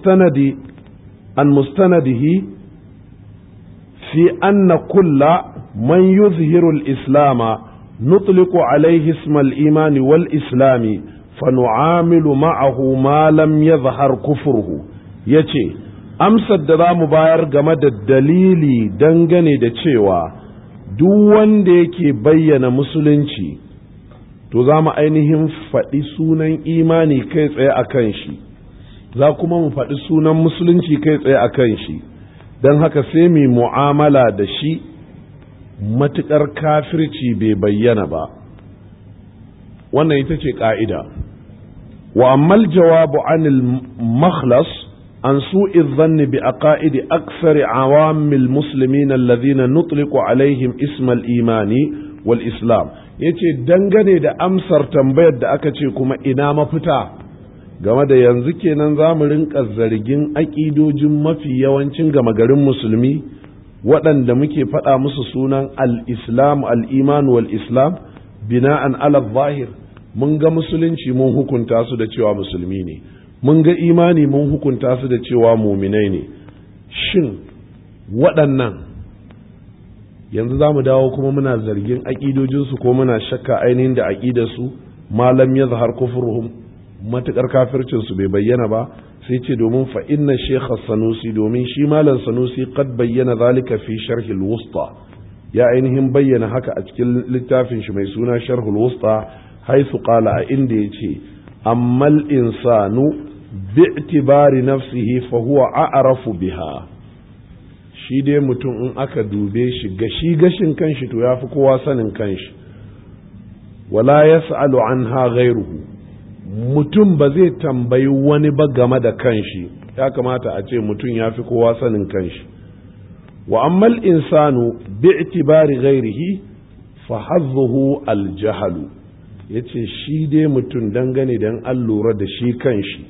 mustanadihi fi anna kulla man yuzhiru al-islama nutliqu alayhi isma al-imani wal islami fa nu'amilu ma'ahu ma lam yadhhar kufruhu. yace amsar da zamu bayar game da dalili dangane da cewa duk wanda yake bayyana musulunci to za mu ainihin faɗi sunan imani kai tsaye a kan shi, za kuma mu faɗi sunan musulunci kai tsaye a kan shi, don haka sai mu mu'amala da shi matuƙar kafirci bai bayyana ba. Wannan ita ce ƙa'ida. Wa ammal jawabu anil makhlas an su'i dhanni bi aqaidi aksari awamil muslimin alladhina nutliqu alaihim ismal imani wal islam. Yace dangane da amsar tambayar da aka ce kuma ina mafita game da yanzu kenan za mu rinka zargin aƙidojin mafi yawancin gama garin musulmi waɗanda muke faɗa musu sunan al-islam al-iman wal islam bina'an ala zahir. Mun ga musulunci mun hukunta su da cewa musulmi ne, mun ga imani mun hukunta su da cewa muminai ne. Shin waɗannan yanzu za mu dawo kuma muna zargin aƙidojinsu ko muna shakka ainihin da aƙidarsu malam ya zahar kufruhum matuƙar kafircinsu bai bayyana ba? Sai ce domin fa inna shekha sanusi, domin shi malam sanusi qad bayyana zalika fi sharhil wusta, ya ainihin bayyana haka a cikin littafin shi mai suna sharhul wusta, haisu qala a inda yace ammal insanu bi'tibari nafsihi fa huwa a'rafu biha. Shi dai mutum in aka dube shi gashi gashin kanshi to yafi kowa sanin kanshi. Wala yas'alu anha ghayruhu, mutum ba zai tambayi wani ba game da kanshi, ya kamata a ce mutum yafi kowa sanin kanshi. Wa ammal insanu bi'tibari ghayrihi fa hazzuhu al-jahlu, yace shi dai mutum dangane da an lura da shi kanshi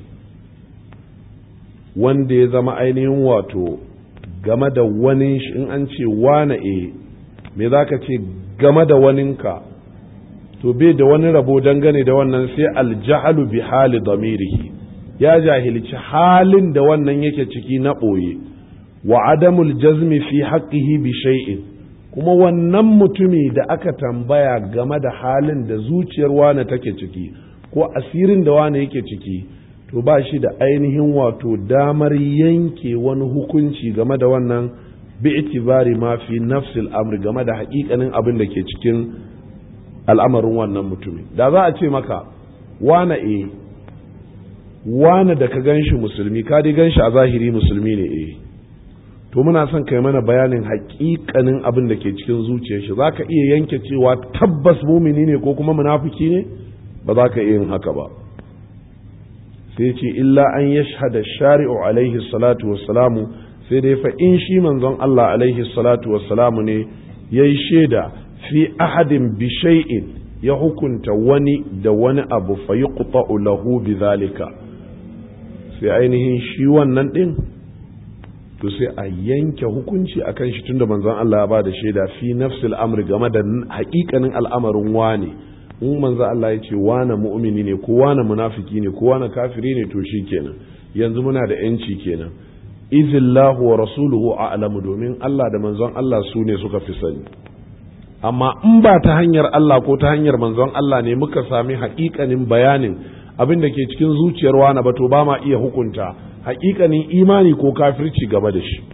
wanda ya zama ainihin wato game da wani shi, in an ce wane me za ka ce game da waninka, to bai da wani rabo dangane da wannan sai aljahalu bi hali damirihi, ya jahilci halin da wannan yake ciki na ɓoye. Wa adamul jazmi fi haqqihi bi shay'in, kuma wannan mutumi da aka tambaya game da halin da zuciyar wane take ciki ko asirin da wane yake ciki, to ba shi da ainihin wato damar yanke wani hukunci game da wannan bi itibari ma fi nafsil amri, game da haƙiƙanin abin da ke cikin al'amarin wannan mutumi. Da za a ce maka wane wane da ka ganshi musulmi, ka dai ganshi a zahiri musulmi ne to muna son kai mana bayanin haƙiƙanin abin da ke cikin zuciyar shi. Za ka iya yanke cewa tabbas mumini ne ko kuma munafiki ne? Ba za ka iya yin haka ba. Sai ce illa an yashhada shari'u alaihi salatu wassalamu, sai dai fa in shi manzon Allah alaihi salatu wassalamu ne yayi shaida fi ahadin bi shay'in, ya hukunta wani da wani abu fa yuqta'u lahu bidhalika, sai ainihin shi wannan din to sai a yanke hukunci akan shi tunda manzon Allah ya ba da shaida fi nafsil amri game da haƙiƙanin al'amarin wane. In manzon Allah ya ce wane mu'mini ne ko wane munafiki ne ko wane kafiri ne, to shi kenan yanzu muna da yanci kenan. Izillahu wa rasuluhu a'lamu, domin Allah da manzon Allah su ne suka fi sani. Amma in ba ta hanyar Allah ko ta hanyar manzon Allah ne muka sami haƙiƙanin bayanin abin da ke cikin zuciyar wane ba, to ba ma iya hukunta haƙiƙanin imani ko kafirci gaba da shi.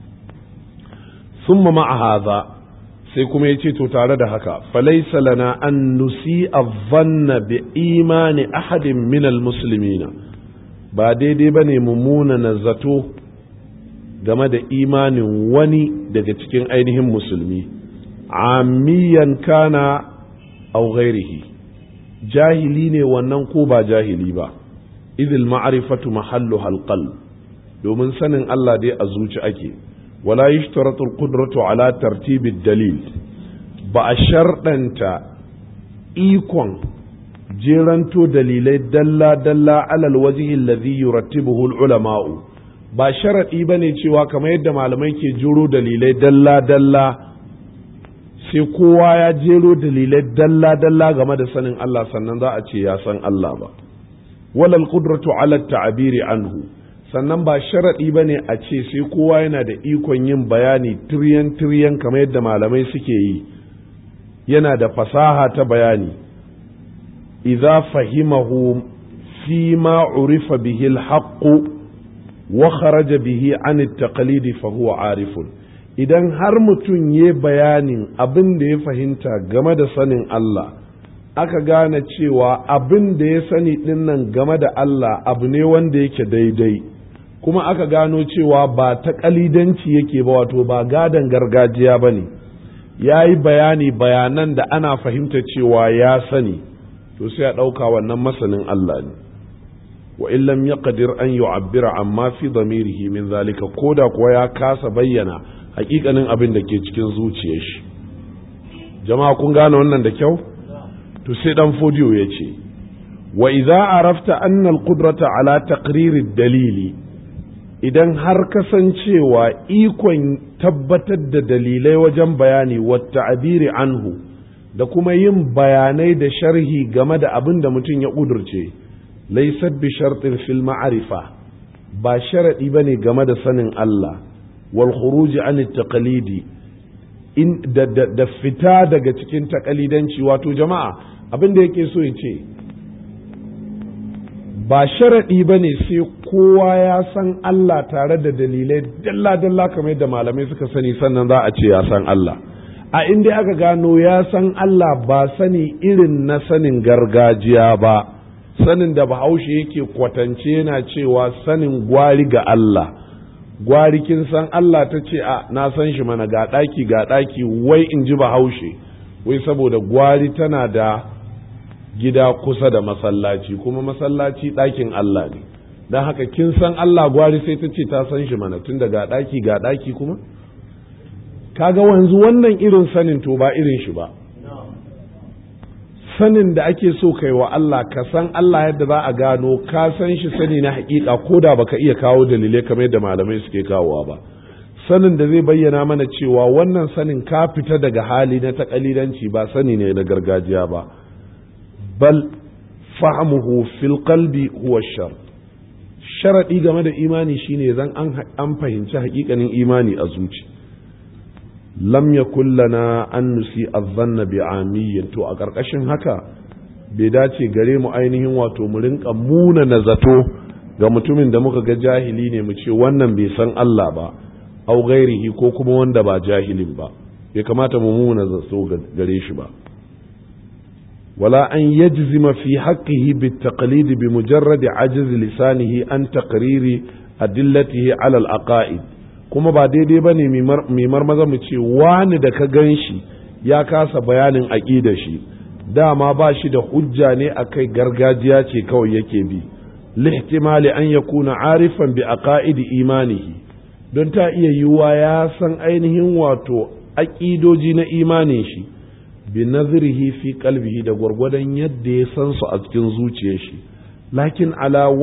Summa ma'a hadha, sai kuma ya ce to tare da haka falaisa lana an nusi'a dhanna bi imani ahadin minal muslimina, ba daidai bane mummuna na zato game da imanin wani daga cikin ainihin musulmi, amiyan kana aw ghairihi, jahili ne wannan ko ba jahili ba. idil ma'rifatu mahalluha alqalb, domin sanin Allah dai a zuci ake. wala yushtaratu alqudratu ala tartibi dalil, ba a sharɗanta ikon jeranto dalilai dalla dalla alal wajhi alladhi yurattibuhu ulama'u, ba sharadi bane cewa kamar yadda malamai ke jero dalilai dalla dalla sai kowa ya jero dalilai dalla dalla game da sanin Allah sannan za a ce ya san Allah ba. wala alqudratu ala ta'biri anhu, sannan ba sharaɗi ba ne a ce sai kowa yana da ikon yin bayani tiryan kamar yadda malamai suke yi, yana da fasaha ta bayani. idza fahimahu fi ma urifa bihi alhaq wa kharaja bihi an at-taqlid fa huwa arifun, idan har mutum ya bayanin abin da ya fahimta game da sanin Allah, aka gane cewa abin da ya sani dinnan game da Allah abu ne wanda yake daidai, kuma aka gano cewa ba ta kalidanci yake ba, wato ba gadon gargajiya ba ne, ya yi bayanan da ana fahimta cewa ya sani, to sai a ɗauka wannan masanin Allah ne. wa illam yaqdir an yu'abbira amma fi dhamirihi min zalika, koda kuwa ya kasa bayyana hakikanin abin da ke cikin zuciyar shi. Jama'a kun gane wannan da kyau? To sai dan Fodiyo ya ce, wa idza arafta anna al-qudrata ala taqriri dalili, idan har kasancewa ikon tabbatar da dalilai wajen bayani wa ta'biri anhu, da kuma yin bayanai da sharhi game da abin da mutum ya kudurce, laysat bi shartin fil ma'rifa, ba sharadi bane game da sanin Allah, wal khuruj an at-taqlidi, in da fita daga cikin takalidanci. Wato jama'a abin da yake so ya ce, ba sharaɗi ba ne sai kowa ya san Allah tare da dalilai dalla-dalla kamar yadda malamai suka sani sannan za a ce ya san Allah. A inda aka gano ya san Allah ba sani irin na sanin gargajiya ba, sanin da Bahaushe yake kwatance yana cewa sanin gwari ga Allah. Gwari kin san Allah, ta ce a na san shi mana, ga ɗaki wai in ji Bahaushe, wai saboda gwari tana da gida kusa da masallaci, kuma masallaci ɗakin Allah ne, don haka kin san Allah gwari sai ta ce ta san shi mana, tun da ga ɗaki kuma. Kaga wanzu wannan irin sanin to ba irin shi ba. Sanin da ake so kai wa Allah, ka san Allah yadda za a gano ka san shi sani na hakika, ko da baka iya kawo dalilai kamar yadda malamai suke kawowa ba. Sanin da zai bayyana mana cewa wannan sanin ka fita daga hali na takalidanci, ba sani ne na gargajiya ba. Bal fahmuhu fil qalbi huwa shart. Sharadi game da imani shine zan an fahimci hakikanin imani a zuci. Lam yakul lana an nusi adh-dhanna bi'amiyyin, to a karkashin haka bai dace gare mu ainihin wato mu rinka muna na zato ga mutumin da muka ga jahili ne mu ce wannan bai san Allah ba, au ghairihi, ko kuma wanda ba jahilin ba, bai kamata mu muna zato gare shi ba. ولا أن يجزم في حقه بالتقليد بمجرد عجز لسانه عن تقرير أدلته على العقائد. kuma ba daidai ba ne mai marmaza mu ce wani da ka gan shi ya kasa bayanin aƙidar shi, dama ba shi da hujja ne a kai, gargajiya ce kawai yake bi, lihtimali an yakuna arifan bi aqaidi imanihi, don ta iya yiwuwa ya san ainihin wato aƙidoji na imanin shi, bi nazrihi fi qalbihi, da gwargwadon yadda ya san su a cikin zuciyar shi, lakin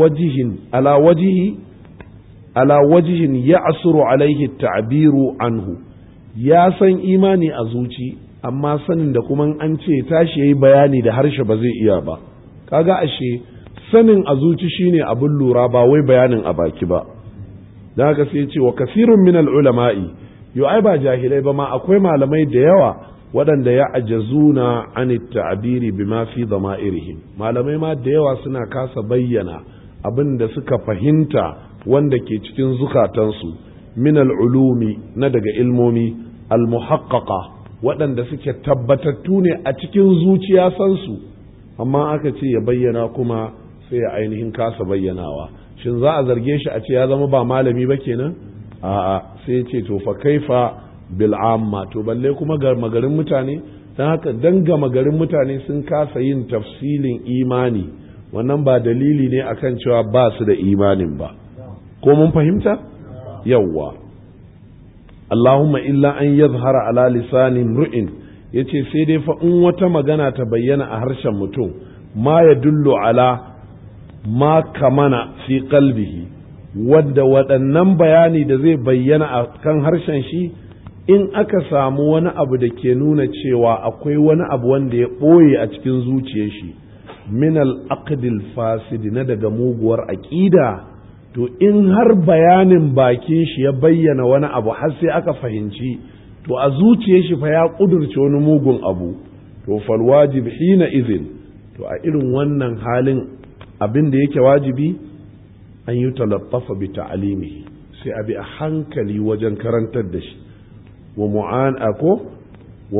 ala wajihin ya asuru alaihi ta'biru anhu, ya san imani a zuci amma sanin da kuma an ce tashi yayi bayani da harshe ba zai iya ba. Kaga ashe sanin a zuci shine abin lura, ba wai bayanin a baki ba. Da haka sai ce wa kasirun min ulama'i, yo ai ba jahilai ba ma, akwai malamai da yawa waɗanda ya ajazuna an ta'biri bima fi dhama'irihim, malamai ma da yawa suna kasa bayyana abin da suka fahimta wanda ke cikin zukatansu min al'ulumi, na daga ilmomi al-muhaqqaqa, waɗanda suke tabbatattu ne a cikin zuciya sansu, amma aka ce ya bayyana kuma sai ya ainihin kasa bayyanawa. Shin za a zarge shi a ce ya zama ba malami ba kenan? A'a, sai ya ce to fa kaifa bil amma, to balle kuma ga magarin mutane. Dan haka dan ga magarin mutane sun kasa yin tafsilin imani, wannan ba dalili ne akan cewa ba su da imanin ba. Ko mun fahimta? Yawwa. Allahumma illa an yazhara ala lisani mru'in, yace sai dai fa in wata magana ta bayyana a harshen mutum, ma ya dullu ala ma kamana fi qalbihi, wadda waɗannan bayani da zai bayyana a kan harshen shi, in aka samu wani abu da ke nuna cewa akwai wani abu wanda ya ɓoye a cikin zuciyar shi, min al-aqdil fasid, na daga muguwar aqida, to in har bayanin bakin shi ya bayyana wani abu har sai aka fahimci to a zuciyar shi fa ya kudurce wani mugun abu, to fal wajib hina izin, to a irin wannan halin abin da yake wajibi an yi talattafa bi ta'alimihi, sai a bi a hankali wajen karantar da shi, wa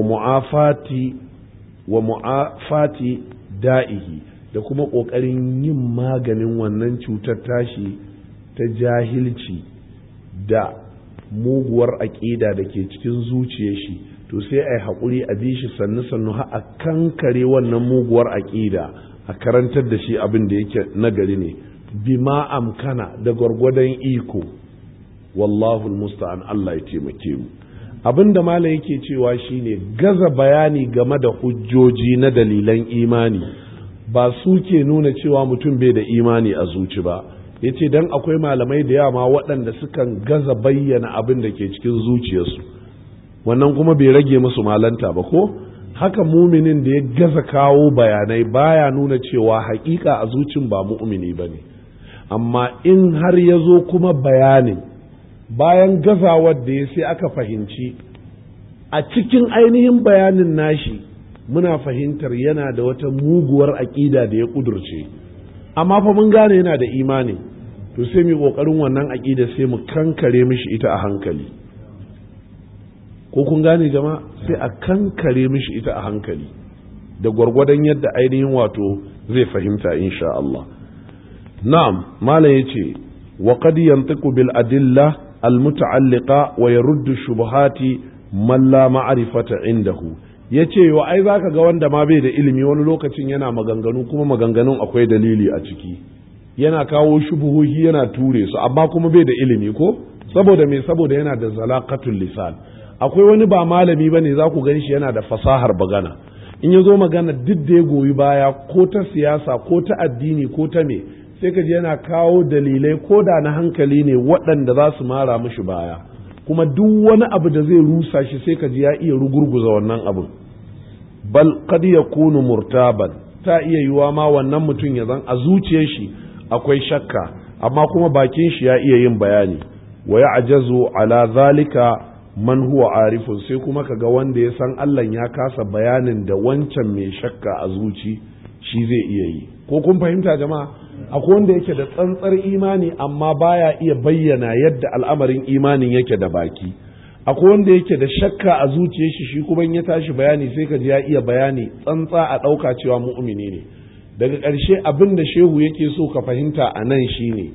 mu'afati da'ihi, da kuma ƙoƙarin yin maganin wannan cutar tashi ta jahilci da muguwar aƙida da ke cikin zuciyar shi to sai a yi haƙuri a bi shi sannu har a kankare wannan muguwar aƙida a karantar da shi abin da yake nagari ne bima amkana da gwargwadon iko wallahu musta'an Allah ya taimake mu abin da malam yake cewa shine gaza bayani game da hujjoji na dalilan imani ba su ke nuna cewa mutum bai da imani a zuci ba yace dan akwai malamai da yawa waɗanda sukan gaza bayyana abin da ke cikin zuciyarsu wannan kuma bai rage musu malanta ba ko haka muminin da ya gaza kawo bayanai baya nuna cewa haƙiƙa a zucin ba mu'mini bane amma in har ya zo kuma bayanin bayan gazawar da ya sai aka fahimci a cikin ainihin bayanin nashi muna fahimtar yana da wata muguwar aƙida da ya ƙudurce amma fa mun gane yana da imani to sai mu ƙoƙarin wannan aƙida sai mu kankare mishi ita a hankali ko kun gane jama'a sai a kankare mishi ita a hankali da gwargwadon yadda ainihin wato zai fahimta insha Allah na'am malam yace wa qad yantiqu bil adilla al muta'alliqa wa yaruddu shubuhati man la ma'rifata indahu yace yo ai zaka ga wanda ma bai da ilimi wani lokacin yana maganganu kuma maganganun akwai dalili a ciki yana kawo shubuhohi yana ture su amma kuma bai da ilimi ko saboda me saboda yana da zalaqatul lisan akwai wani ba malami bane za ku gan shi yana da fasahar bagana in ya zo magana duk da ya goyi baya ko ta siyasa ko ta addini ko ta me sai ka ji yana kawo dalilai ko da na hankali ne waɗanda za su mara mishi baya kuma duk wani abu da zai rusa shi sai ka ji ya iya rugurguza wannan abin bal qad yakunu murtaban ta iya yiwa ma wannan mutum ya zan a zuciyar shi akwai shakka amma kuma bakin shi ya iya yin bayani wa ya'jazu ala zalika man huwa arifun sai kuma kaga wanda ya san Allah ya kasa bayanin da wancan mai shakka a zuci shi zai iya yi ko kun fahimta jama'a akwai wanda yake da tsantsar imani amma baya iya bayyana yadda al'amarin imanin yake da baki akwai wanda yake da shakka a zuciyar shi kuma in ya tashi bayani sai ka ji ya iya bayani tsantsa a ɗauka cewa mu'mini ne daga ƙarshe abin da shehu yake so ka fahimta a nan shine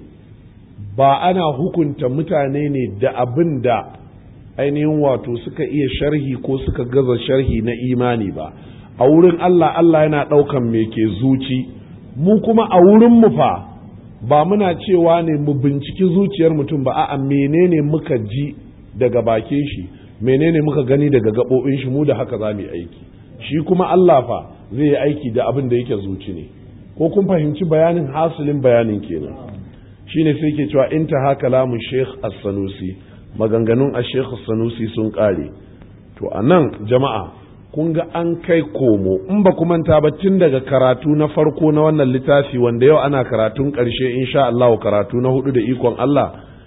ba ana hukunta mutane ne da abin da ainihin wato suka iya sharhi ko suka gaza sharhi na imani ba a wurin Allah yana ɗaukan me ke zuci mu kuma a wurin mu fa ba muna cewa ne mu binciki zuciyar mutum ba a'a menene muka ji daga bakin shi menene muka gani daga gaɓoɓin shi mu da haka za mu yi aiki shi kuma Allah fa zai yi aiki da abin da yake zuci ne ko kun fahimci bayanin hasilin bayanin kenan shine sai ke cewa intaha kalamu Sheikh As-Sanusi maganganun a Sheikh As-Sanusi sun kare to anan jama'a kun ga an kai komo in ba ku manta ba tun daga karatu na farko na wannan littafi wanda yau ana karatun ƙarshe insha Allah karatu na 4 da ikon Allah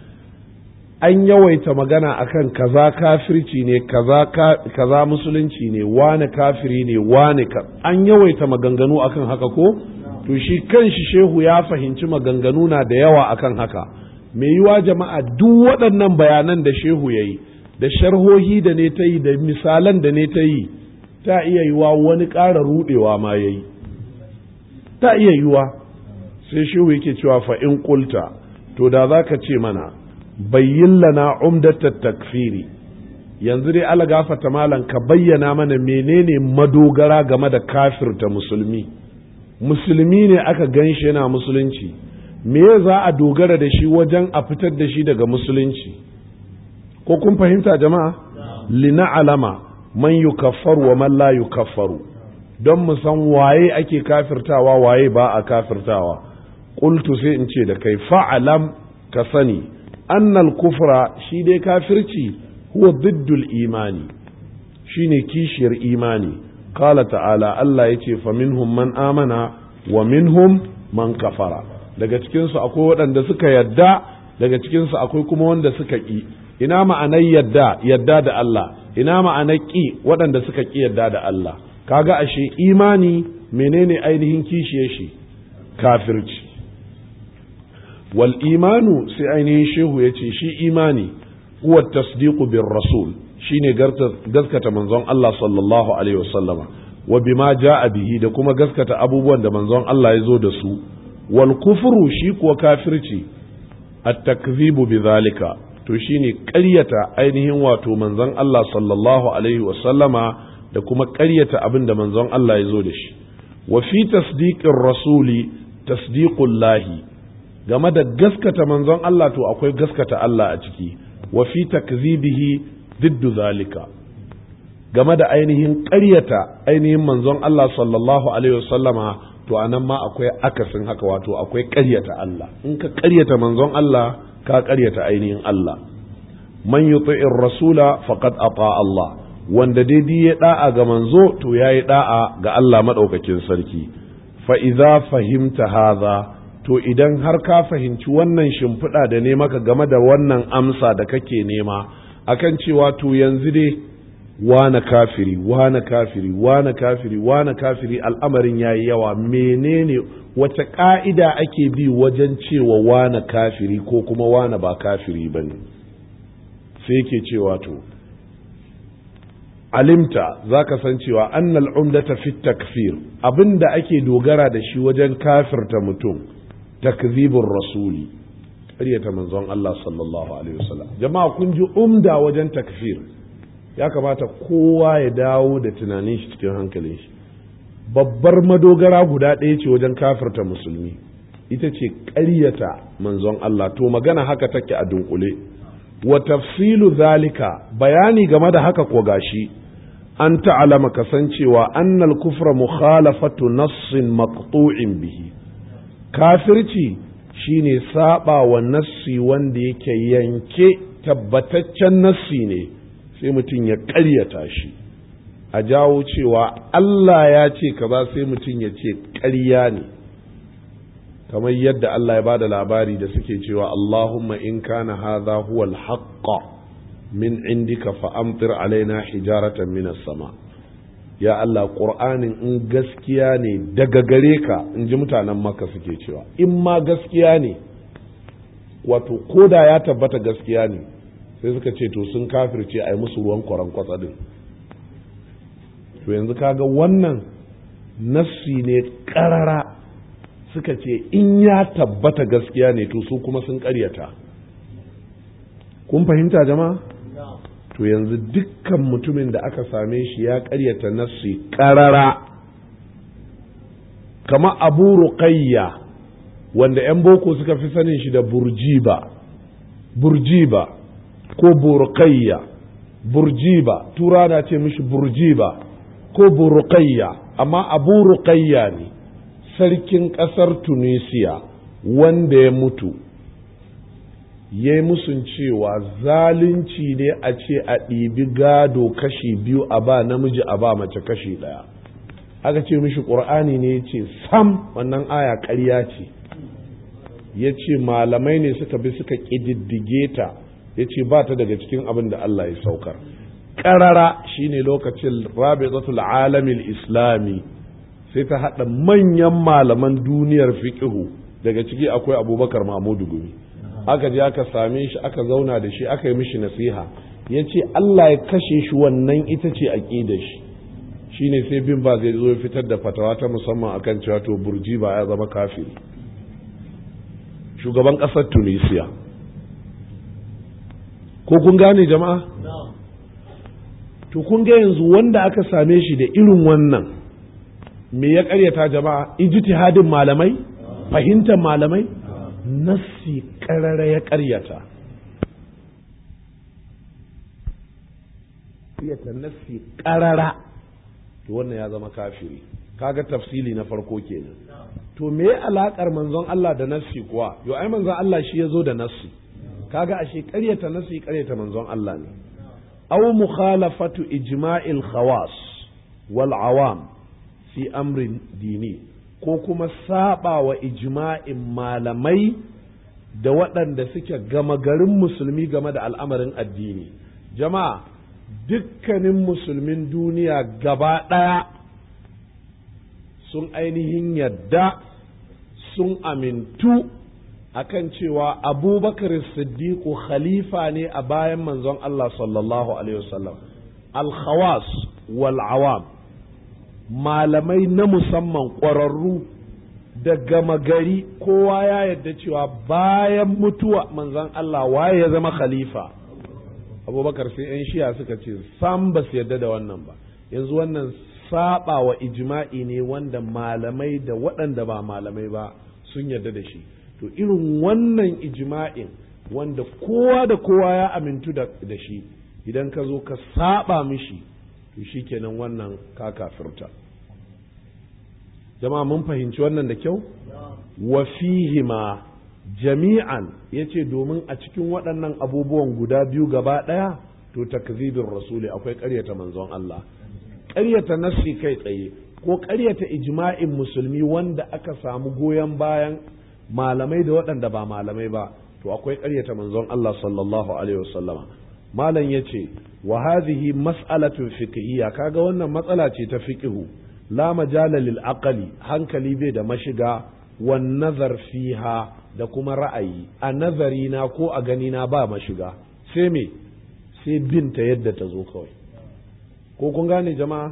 an yawaita magana akan kaza kafirci ne kaza musulunci ne wane kafiri ne wane an yawaita maganganu akan haka ko to shi kanshi shehu ya fahimci maganganu na da yawa akan haka me yiwa jama'a duk waɗannan bayanan da shehu yayi da sharhohi da ne ta yi da misalan da ne ta yi ta iya yiwa wani ƙara rudewa ma yayi ta iya yiwa sai shehu yake cewa fa in qulta to da zaka ce mana bayyin lana umdatat takfiri yanzu dai Allah gafarta malan ka bayyana mana menene madogara game da kafirta musulmi ne aka ganshi yana musulunci me za a dogara da shi wajen a fitar da shi daga musulunci ko kun fahimta jama'a lina alama man yukaffaru wa man la yukaffaru don mu san waye ake kafirtawa waye ba a kafirtawa qultu sai in ce da kai fa'alam ka sani annal kufra shi dai kafirci huwa diddul imani shine kishiyar imani qala ta'ala Allah yace fa minhum man amana wa minhum man kafara daga cikin su akwai waɗanda suka yadda daga cikin su akwai kuma wanda suka ki ina ma'anar yadda da Allah ina ma'anar ki waɗanda suka ki yadda da Allah kaga ashe imani menene ainihin kishiyar shi kafirci wal imanu sai ainihin shehu ya ce shi imani huwa tasdiqu bir rasul shine gaskata manzon Allah sallallahu alaihi wasallama wa bima jaa bihi da kuma gaskata abubuwan da manzon Allah ya zo da su wal kufru shi kuwa kafirci at-takzibu bidhalika to shine ƙaryata ainihin wato manzon Allah sallallahu alaihi wa sallama da kuma ƙaryata abin da manzon Allah ya zo da shi wa fi tasdiqir rasuli tasdiqul lahi game da gaskata manzon Allah to akwai gaskata Allah a ciki wa fi takzibihi diddu zalika game da ainihin ƙaryata ainihin manzon Allah sallallahu alaihi wasallama to anan ma akwai akasin haka wato akwai ƙaryata Allah in ka ƙaryata manzon Allah ka ƙaryata ainihin Allah man yuti'ir rasula faqad ata Allah wanda daidai ya da'a ga manzo to yayi da'a ga Allah madaukakin sarki fa idza fahimta hadha to idan har ka fahimci wannan shimfiɗa da ne maka game da wannan amsa da kake nema akan cewa to yanzu dai wane kafiri wane kafiri wane kafiri wane kafiri al'amarin yayi yawa menene wace ka'ida ake bi wajen cewa wane kafiri ko kuma wane ba kafiri bane sai yake cewa to alimta zaka san cewa annal umdata fi takfir abinda ake dogara da shi wajen kafirta mutum takzibur rasuli ƙaryata manzon Allah sallallahu alaihi wasallam jama'a kun ji umda wajen takfir ya kamata kowa ya dawo da tunanin shi cikin hankalin shi babbar madogara guda ɗaya ce wajen kafirta musulmi ita ce ƙaryata manzon Allah to magana haka take a dunkule wa tafsilu zalika bayani game da haka ko gashi an ta'alama kasancewa annal kufra mukhalafatu nassin maqtu'in bihi kafirci shine saba wa nassi wanda yake yanke tabbataccen nassi ne sai mutum ya ƙaryata shi a jawo cewa Allah ya ce kaza sai mutum ya ce ƙarya ne kamar yadda Allah ya bada labari da suke cewa Allahumma in kana hadha huwa al-haqq min indika fa amtir alaina hijaratan minas sama ya Allah qur'anin in gaskiya ne daga gare ka in ji mutanen Makka suke cewa in ma gaskiya ne wato koda ya tabbata gaskiya ne sai suka ce to sun kafirce ai musu ruwan kwaran kwatsa din to yanzu kaga wannan nassi ne karara suka ce in ya tabbata gaskiya ne to su kuma sun ƙaryata kun fahimta jama'a to yanzu dukkan mutumin da aka same shi ya ƙaryata nassi karara kama Abu Ruqayya wanda 'yan boko suka fi sanin shi da burjiba ko burqayya burjiba tura na ce mishi burjiba ko burqayya amma Abu Ruqayya ne sarkin ƙasar Tunisia wanda ya mutu ya yi musun cewa zalunci ne a ce a ɗibi gado kashi biyu a ba namiji a ba mace kashi ɗaya aka ce mishi ƙur'ani ne ya ce sam wannan aya ƙarya ce ya ce malamai ne suka bi suka ƙididdige ta ya ce ba ta daga cikin abin da Allah ya saukar ƙarara shine lokacin rabitatul alamin islami sai ta haɗa manyan malaman duniyar fiƙihu daga ciki akwai Abubakar Mahmudu Gumi aka je aka same shi aka zauna da shi aka yi mishi nasiha ya ce Allah ya kashe shi wannan ita ce aƙidar shi shine sai bin ba zai zo ya fitar da fatawa ta musamman akan cewa to burji ba ya zama kafiri shugaban ƙasar Tunisia ko kun gane jama'a to kun ga yanzu wanda aka same shi da irin wannan me ya ƙaryata jama'a ijtihadin malamai fahimtar malamai nassi ƙarara ya ƙaryata nassi ƙarara to wannan ya zama kafiri kaga tafsili na farko kenan to me alaƙar manzon Allah da nassi kuwa yo ai manzon Allah shi ya zo da nassi kaga ashe ƙaryata nassi ƙaryata manzon Allah ne aw mukhalafatu ijma'il khawas wal awam fi amrin dini ko kuma saba wa ijma'in malamai da waɗanda suke gama garin musulmi game da al'amarin addini jama'a dukkanin musulmin duniya gaba ɗaya sun ainihin yadda sun amintu akan cewa abubakar siddiqu khalifa ne a bayan manzon Allah sallallahu alaihi wasallam al-khawas wal awam malamai na musamman ƙwararru da gama gari kowa ya yarda cewa bayan mutuwa manzon Allah waye ya zama khalifa Abubakar, sai 'yan shiya suka ce sam ba su yarda da wannan ba. Yanzu wannan saba wa ijma'i ne wanda malamai da waɗanda ba malamai ba sun yarda da shi. To irin wannan ijma'in wanda kowa da kowa ya amintu da shi, idan ka zo ka saba mishi to shikenan wannan ka kafirta. Jama'a mun fahimci wannan da kyau? Wa fihima jami'an yace domin a cikin waɗannan abubuwan guda biyu gaba ɗaya to takzibin rasuli akwai ƙaryata manzon Allah, ƙaryata nassi kai tsaye ko ƙaryata ijma'in musulmi wanda aka samu goyon bayan malamai da waɗanda ba malamai ba, to akwai ƙaryata manzon Allah sallallahu alaihi wasallama. Malam yace wa hadhihi mas'alatun fiqhiyya, kaga wannan matsala ce ta fiqhu, la majala lil aqli, hankali bai da mashiga, wan nazar fiha, da kuma ra'ayi, a nazari na ko a gani na ba mashiga, sai me sai binta yadda ta zo kawai. Ko kun gane jama'a?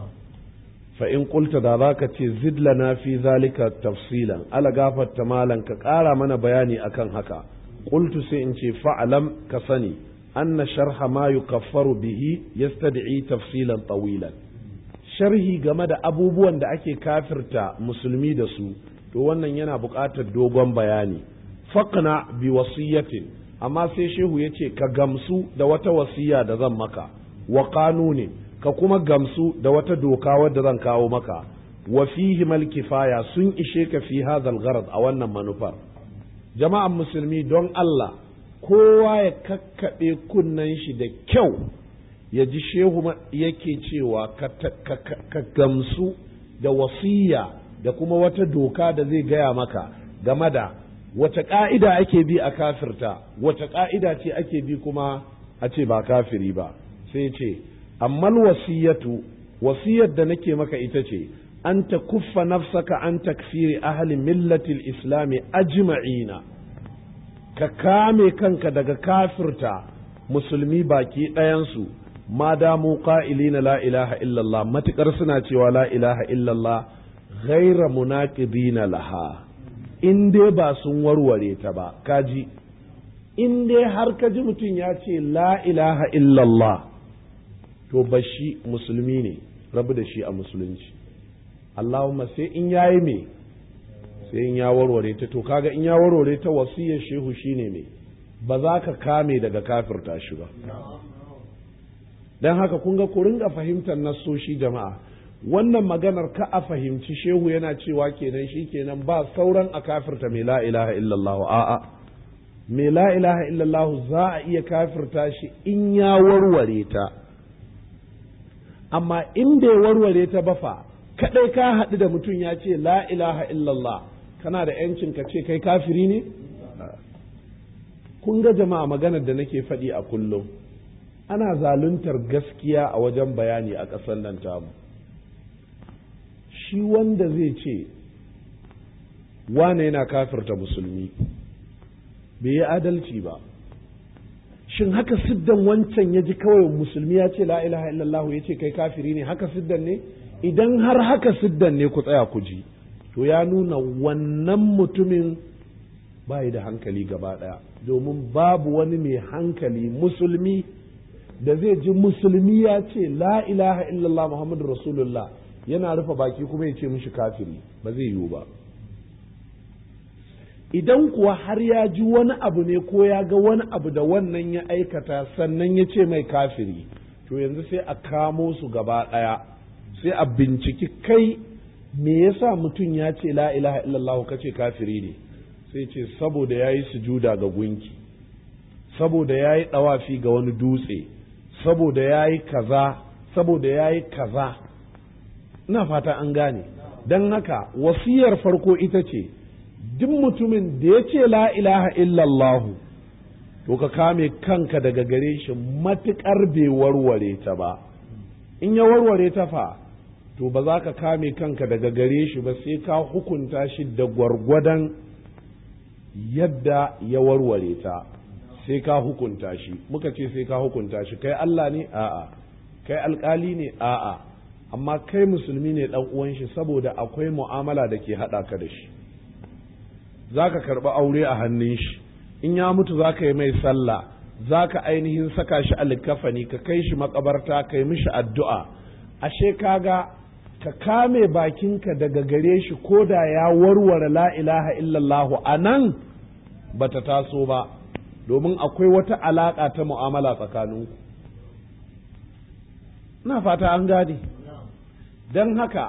Fa in qulta da zaka ce zid lana fi zalika tafsilan, ala gafarta malan ka ƙara mana bayani akan haka. Qultu sai in ce fa'alam ka sani anna sharha ma yukaffaru bihi yastad'i tafsilan tawilan. Sharhi game da abubuwan da ake kafirta musulmi da su, to wannan yana buƙatar dogon bayani. Faqna bi wasiyatin, amma sai shehu ya ce ka gamsu da wata wasiya da zan maka, wa qanunin, ka kuma gamsu da wata doka wadda zan kawo maka, wa fihi mal kifaya, sun ishe ka fi hadhal gharad, a wannan manufar. Jama'an musulmi don Allah kowa ya kakkaɓe kunnen shi da kyau ya ji shehu yake cewa ka gamsu da wasiya da kuma wata doka da zai gaya maka game da wata ƙa'ida ake bi a kafirta, wata ƙa'ida ce ake bi kuma a ce ba kafiri ba. Sai ce ammal wasiyatu, wasiyar da nake maka ita ce an ta kuffa nafsaka an takfiri ahli millatil islami ajma'ina, ka kame kanka daga kafirta musulmi baki ɗayansu, ma damu qa'ilina la ilaha illallah, matukar suna cewa la ilaha illallah ghaira munaqidina laha, in dai ba sun warware ta ba. Kaji, in dai har kaji mutum ya ce la ilaha illallah, to bashi musulmi ne, rabu da shi a musulunci. Allahumma sai in yayi me, sai in ya warware ta. To kaga in ya warware ta, wasiyar shehu shine me, ba za ka kame daga kafirta shi ba. Dan haka kun ga ku ringa fahimtar nassoshi jama'a. Wannan maganar ka a fahimci shehu yana cewa kenan shi kenan ba sauran a kafirta mai la ilaha illallah. A'a, mai la ilaha illallah za a iya kafirta shi in ya warware ta, amma in bai warware ta ba fa, kadai ka haɗu da mutum ya ce la ilaha illallah, kana da yancin ka ce kai kafiri ne? Kun ga jama'a maganar da nake faɗi a kullum, ana zaluntar gaskiya a wajen bayani a ƙasar nan tamu. Shi wanda zai ce wane yana kafirta musulmi bai yi adalci ba. Shin haka siddan wancan ya ji kawai musulmi ya ce la ilaha illallah ya ce kai kafiri ne, haka siddan ne? Idan har haka siddan ne, ku tsaya ku ji, to ya nuna wannan mutumin bai da hankali gaba ɗaya, domin babu wani mai hankali musulmi da zai ji musulmi ya ce la ilaha illallah muhammadu rasulullah yana rufe baki kuma ya ce mishi kafiri, ba zai yiwu ba. Idan kuwa har ya ji wani abu ne ko ya ga wani abu da wannan ya aikata sannan ya ce mai kafiri, to yanzu sai a kamo su gaba ɗaya, sai a binciki kai me yasa mutum ya ce la ilaha illallah kace kafiri ne? Sai ce saboda yayi sujuda ga gunki, saboda yayi ɗawafi ga wani dutse, saboda yayi kaza, saboda yayi kaza. Ina fata an gane. Don haka wasiyar farko ita ce duk mutumin da ya ce la ilaha illallahu, to ka kame kanka daga gare shi matuƙar bai warware ta ba. In ya warware ta fa, to ba za ka kame kanka daga gare shi ba, sai ka hukunta shi da gwargwadon yadda ya warware ta, sai ka hukunta shi. Muka ce sai ka hukunta shi, kai Allah ne? A'a. Kai alƙali ne? A'a. amma kai musulmi ne ɗan uwan shi saboda akwai mu'amala da ke haɗa ka da shi. Za ka karɓi aure a hannun shi, in ya mutu za ka yi mai sallah, za ka ainihin saka shi a likafani, ka kai shi makabarta, ka yi mishi addu'a. Ashe kaga ka kame bakinka daga gare shi ko da ya warware la ilaha illallahu a nan ba ta taso ba, domin akwai wata alaƙa ta mu'amala tsakaninku. Ina fata an gane. Don haka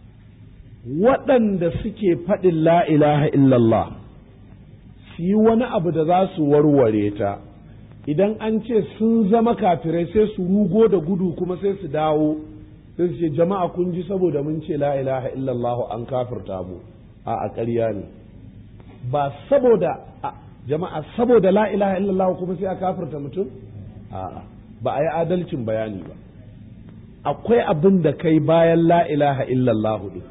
waɗanda suke faɗin la ilaha illallah su yi wani abu da za su warware ta, idan an ce sun zama kafirai sai su rugo da gudu kuma sai su dawo sai su ce jama'a kun ji saboda mun ce la ilaha illallah an kafirta mu. A ƙarya ne, ba saboda jama'a saboda la ilaha illallah kuma sai a kafirta mutum. A'a, ba a yi adalcin bayani ba. Akwai abin da kai bayan la ilaha illallah din,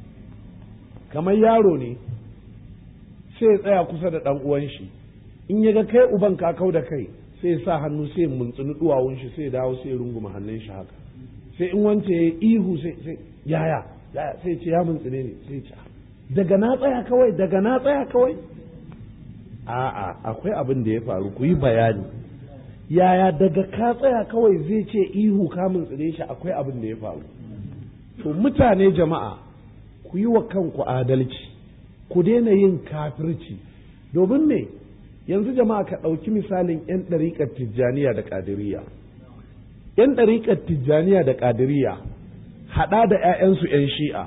kamar yaro ne sai ya tsaya kusa da ɗan uwan shi, in ya ga kai uban ka kau da kai sai ya sa hannu sai ya muntsuni duwawun shi sai ya dawo sai ya runguma hannun shi haka, sai in wance ya ihu sai yaya sai ce ya muntsine ne, sai ce daga na tsaya kawai. A'a, akwai abin da ya faru, ku yi bayani. Yaya daga ka tsaya kawai zai ce ihu kamun tsire shi, akwai abin da ya faru. To mutane jama'a, ku yi wa kanku adalci, ku daina yin kafirci. Domin me, yanzu jama'a ka ɗauki misalin 'yan ɗariƙar tijjaniya da ƙadiriya. 'Yan ɗariƙar tijjaniya da ƙadiriya haɗa da 'ya'yansu 'yan shi'a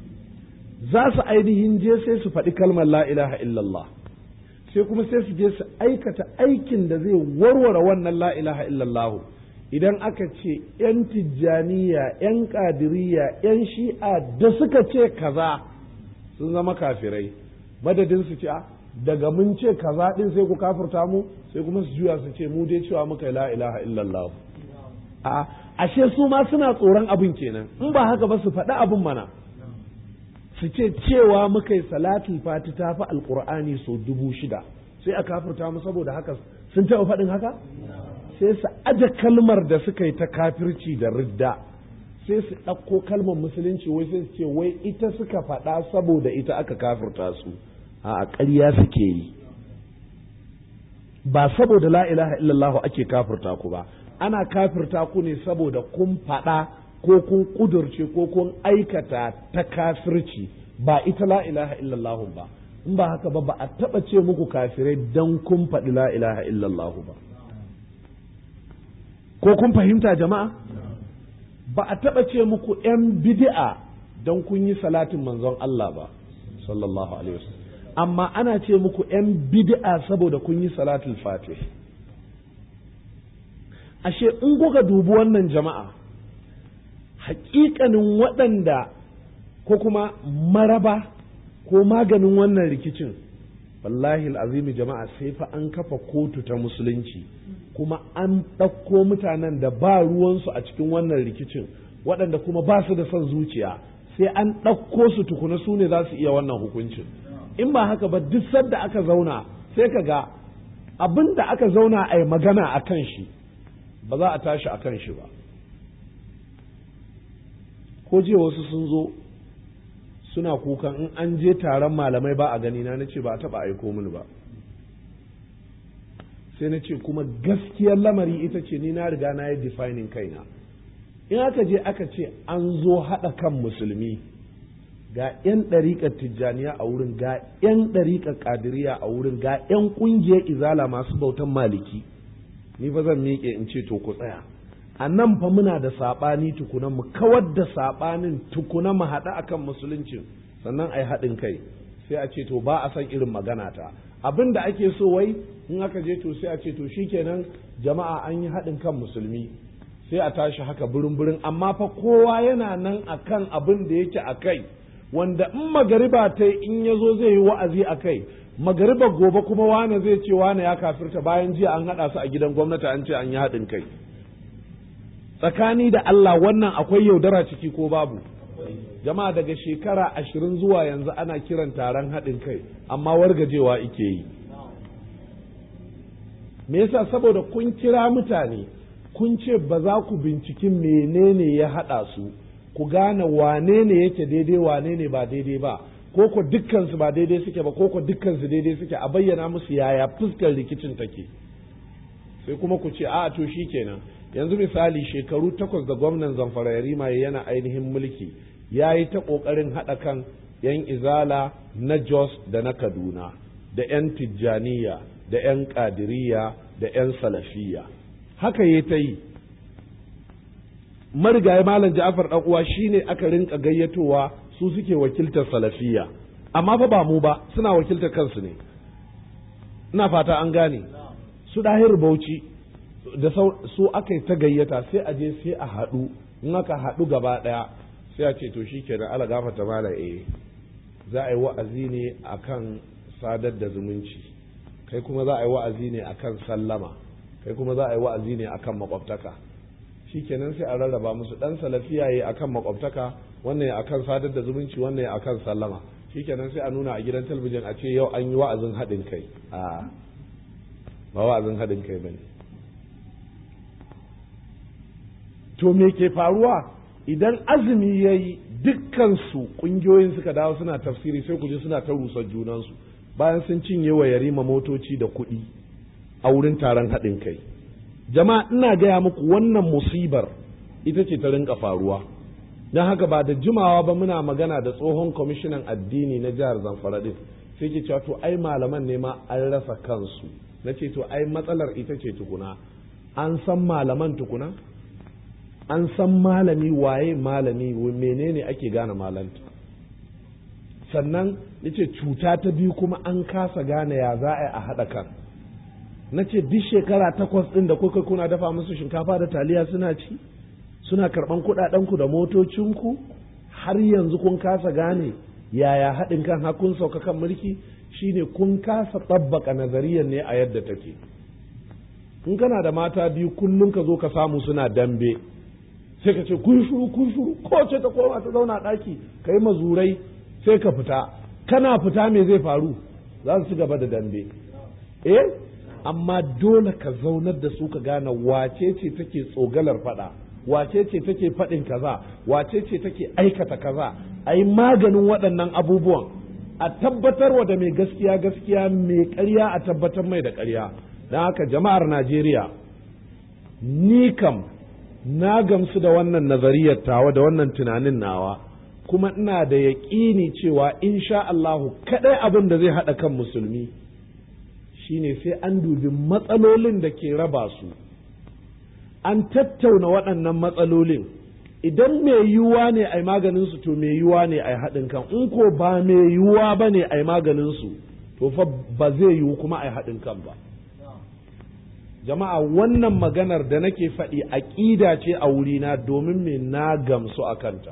za su ainihin je sai su faɗi kalmar la ilaha illallah, sai kuma sai su je su aikata aikin da zai warware wannan la ilaha illallah. Idan aka ce 'yan tijjaniya, 'yan ƙadiriya, 'yan shi'a da suka ce kaza sun zama kafirai, madadin su ce daga mun ce kaza din sai ku kafirta mu, sai kuma su juya su ce mu dai cewa muka la ilaha illallah. Ashe su ma suna tsoron abin kenan, in ba haka ba su faɗi abin mana, su ce cewa muka yi salatul fati ta fi alƙur'ani so 6,000 sai a kafirta mu saboda haka. Sun taɓa faɗin haka? Sai su aje kalmar da suka yi ta kafirci da ridda, sai su ɗauko kalmar musulunci wai sai su ce wai ita suka faɗa saboda ita aka kafirta su. A ƙarya suke yi, ba saboda la ilaha illallah ake kafirta ku ba, ana kafirta ku ne saboda kun faɗa ko kun ƙudurce ko kun aikata ta kafirci, ba ita la ilaha illallah ba. In ba haka ba a taɓa ce muku kafirai don kun faɗi la ilaha illallah ba. Ko kun fahimta jama'a? Ba a taɓa ce muku ‘yan bid'a don kun yi salatin manzon Allah ba, sallallahu alaihi wasallam. Amma ana ce muku ‘yan bid'a saboda kun yi salatul fatih. Ashe in kuka dubi wannan jama'a, haƙiƙanin waɗanda ko kuma maraba ko maganin wannan rikicin, wallahi azimi jama'a sai fa an kafa kotu ta musulunci, kuma an ɗauko mutanen da ba ruwansu a cikin wannan rikicin, waɗanda kuma ba su da son zuciya, sai an ɗauko su tukuna su ne za su iya wannan hukuncin. In ba haka ba duk sadda aka zauna sai ka ga abin da aka zauna a yi magana a kan shi ba za a tashi a kan shi ba. Ko jiya wasu sun zo suna kukan in an je taron malamai ba a gani na ce ba a taɓa aiko mini ba. Sai na ce kuma gaskiyar lamari ita ce ni na riga na yi defining kaina. In aka je aka ce an zo haɗa kan musulmi, ga 'yan ɗariƙar tijjaniya a wurin, ga 'yan ɗariƙar ƙadiriya a wurin, ga 'yan ƙungiyar izala masu bautan maliki, ni fa zan miƙe in ce to ku tsaya, a nan fa muna da saɓani tukuna, mu kawar da saɓanin tukuna mu haɗa akan musuluncin, sannan a yi haɗin kai. Sai a ce to ba a san irin magana ta, abin da ake so wai in aka je to sai a ce to shikenan jama'a an yi haɗin kan musulmi, sai a tashi haka birin-birin, amma fa kowa yana nan akan abin da yake a kai, wanda in magariba ta in ya zo zai yi wa'azi a kai, magariba gobe kuma wane zai ce wane ya kafirta bayan jiya an haɗa su a gidan gwamnati an ce an yi haɗin kai. Tsakani da Allah wannan akwai yaudara ciki ko babu? Jama'a daga shekara 20 zuwa yanzu ana kiran taron haɗin kai, amma wargajewa ike yi. Me yasa? Saboda kun kira mutane kun ce ba za ku binciki menene ya haɗa su, ku gane wane ne yake daidai wane ne ba daidai ba, ko ko dukkansu ba daidai suke ba, ko ko dukkansu daidai suke, a bayyana musu yaya fuskar rikicin take. Sai kuma ku ce a to shi kenan. Yanzu misali shekaru 8 da gwamnan Zamfara Yarima yana ainihin mulki, ya yi ta ƙoƙarin haɗa kan 'yan izala na Jos da na Kaduna, da 'yan Tijjaniya, da 'yan Ƙadiriya, da 'yan Salafiyya. Haka ya ta yi. Marigayi Malam Ja'far ɗan uwa shine aka rinka gayyatowa, su suke wakiltar Salafiyya, amma fa ba mu ba, suna wakiltar kansu ne. Ina fata an gane. Su Ɗahir Bauchi da su aka yi ta gayyata, sai a je sai a haɗu, in aka haɗu gaba ɗaya sai a ce to shi kenan ala gafata mala za a yi wa'azi ne akan sadar da zumunci, kai kuma za a yi wa'azi ne akan sallama, kai kuma za a yi wa'azi ne akan makwabtaka. Shi kenan sai a rarraba musu, ɗan Salafiya ya akan makwabtaka, wannan ya akan sadar da zumunci, wannan ya akan sallama. Shi kenan sai a nuna a gidan talabijin a ce yau an yi wa'azin haɗin kai. Ba wa'azin haɗin kai ba ne. To me ke faruwa idan azumi ya yi dukkansu ƙungiyoyin suka dawo suna tafsiri, sai ku ji suna ta rusar junansu bayan sun cinye wa Yarima motoci da kuɗi a wurin taron haɗin kai. Jama'a ina gaya muku wannan musibar ita ce ta rinka faruwa. Don haka ba da jimawa ba muna magana da tsohon kwamishinan addini na jihar Zamfara ɗin, sai ke cewa to ai malaman ne ma an rasa kansu. Na ce to ai matsalar ita ce tukuna, an san malaman tukuna, an san malami waye malami, menene ake gane malanta. Sannan yace cuta ta biyu kuma an kasa gane ya za a haɗa kan. Na ce duk shekara 8 ɗin da kuka kuna dafa musu shinkafa da taliya suna ci, suna karɓan kuɗaɗenku da motocinku, har yanzu kun kasa gane yaya haɗin kan hakun sauka kan mulki. Shine kun kasa tabbaka nazariyar ne a yadda take. In kana da mata biyu kullum ka zo ka samu suna dambe, sai ka ce kun shuru ko ce ta koma ta zauna ɗaki ka yi mazurai sai ka fita. Kana fita me zai faru? Za su ci gaba da dambe. Amma dole ka zaunar da su ka gane wace ce take tsogalar faɗa, wace ce take faɗin kaza, wace ce take aikata kaza. A yi maganin waɗannan abubuwan, a tabbatarwa da mai gaskiya gaskiya, mai ƙarya a tabbatar mai da ƙarya. Don haka jama'ar Najeriya, ni kam na gamsu da wannan nazariyar tawa da wannan tunanin nawa, kuma ina da yaƙini cewa insha Allahu kaɗai abin da zai haɗa kan musulmi shine sai an dubi matsalolin da ke raba su, an tattauna waɗannan matsalolin. Idan mai yiwuwa ne a yi maganinsu to mai yiwuwa ne a yi haɗin kan, in ko ba mai yiwuwa ba ne a yi maganinsu to fa ba zai yiwu kuma a yi haɗin kan ba. Jama'a wannan maganar da nake faɗi aƙida ce a wurina domin me na gamsu a kanta.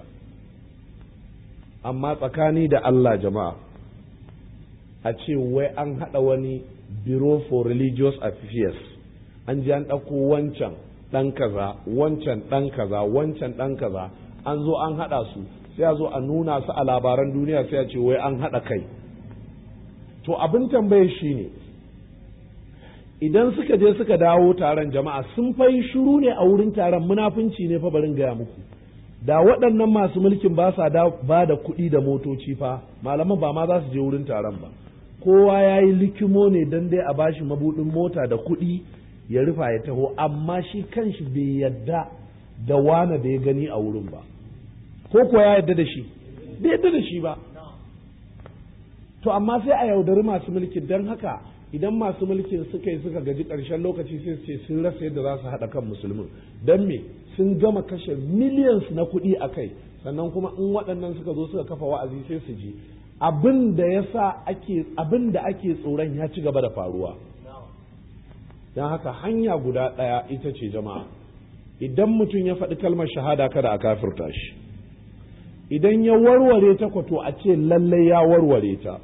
Amma tsakani da Allah jama'a, a ce wai an haɗa wani Bureau for Religious Affairs, an ji an ɗauko wancan ɗan kaza, wancan ɗan kaza, wancan ɗan kaza, an zo an haɗa su, sai a zo a nuna su a labaran duniya sai a ce wai an haɗa kai. To abin tambayar shi ne, idan suka je suka dawo taron jama'a sun fai shiru ne a wurin taron, munafunci ne fa barin gaya muku. Da waɗannan masu mulkin ba sa ba da kuɗi da motoci fa, malaman ba ma za su je wurin taron ba. Kowa ya yi likimo ne don dai a bashi mabuɗin mota da kuɗi ya rufa ya taho, amma shi kanshi bai yadda da wane da ya gani a wurin ba. Ko kuwa ya yadda da shi? Bai yadda da shi ba. To amma sai a yaudari masu mulkin, don haka idan masu mulkin suka gaji ƙarshen lokaci sai su ce sun rasa yadda za su haɗa kan musulmin. Don me? Sun gama kashe millions na kuɗi a kai, sannan kuma in waɗannan suka zo suka kafa wa'azi sai su ji abin da ake tsoron ya ci gaba da faruwa. Don haka hanya guda ɗaya ita ce jama'a, idan mutum ya faɗi kalmar shahada kada a kafirta shi, idan ya warware ta kwato a ce lallai ya warware ta.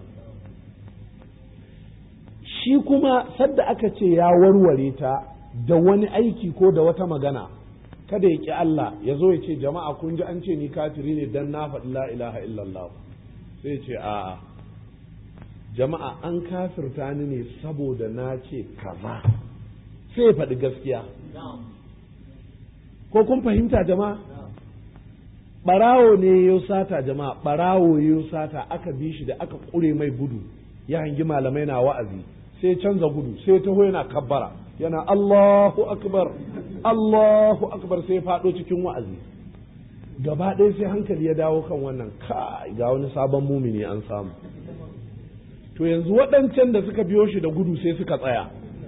Shi kuma sadda aka ce ya warware ta da wani aiki ko da wata magana, kada ya ƙi Allah ya zo ya ce jama'a kun ji an ce ni kafiri ne dan na faɗi la ilaha illallah, sai ce a'a jama'a an kafirta ni ne saboda na ce kaza, sai ya faɗi gaskiya. Ko kun fahimta jama'a? barawo ne ya sata jama'a, barawo ya sata, aka bi shi da aka kure mai gudu, ya hangi malamai na wa'azi, sai canza gudu, sai taho yana kabbara, yana Allahu akbar, Allahu akbar, sai faɗo cikin wa'azi. Gaba ɗaya sai hankali ya dawo kan wannan, kai ga wani sabon mumini an samu. To yanzu waɗancan da suka biyo shi da gudu sai suka tsaya.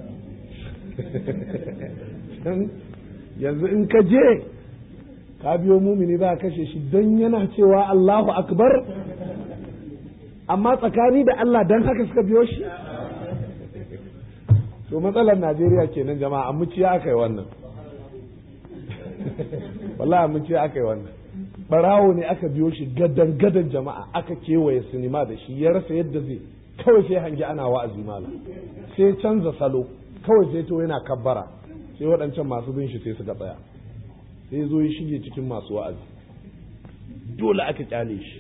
Yanzu in ka je ka biyo mumini za a kashe shi don yana cewa Allahu akbar, amma tsakani da Allah don haka suka biyo shi. To matsalar Najeriya kenan jama'a, amuciya aka yi wannan. Wallahi amuciya aka yi wannan. Barawo ne aka biyo shi gadan jama'a, aka kewaye sinima da shi, ya rasa yadda zai, kawai sai hangi ana wa'azi mala, sai canza salo, kawai sai to yana kabbara, sai waɗancan masu bin shi sai suka tsaya, sai zo ya shige cikin masu wa'azi, dole aka kyale shi.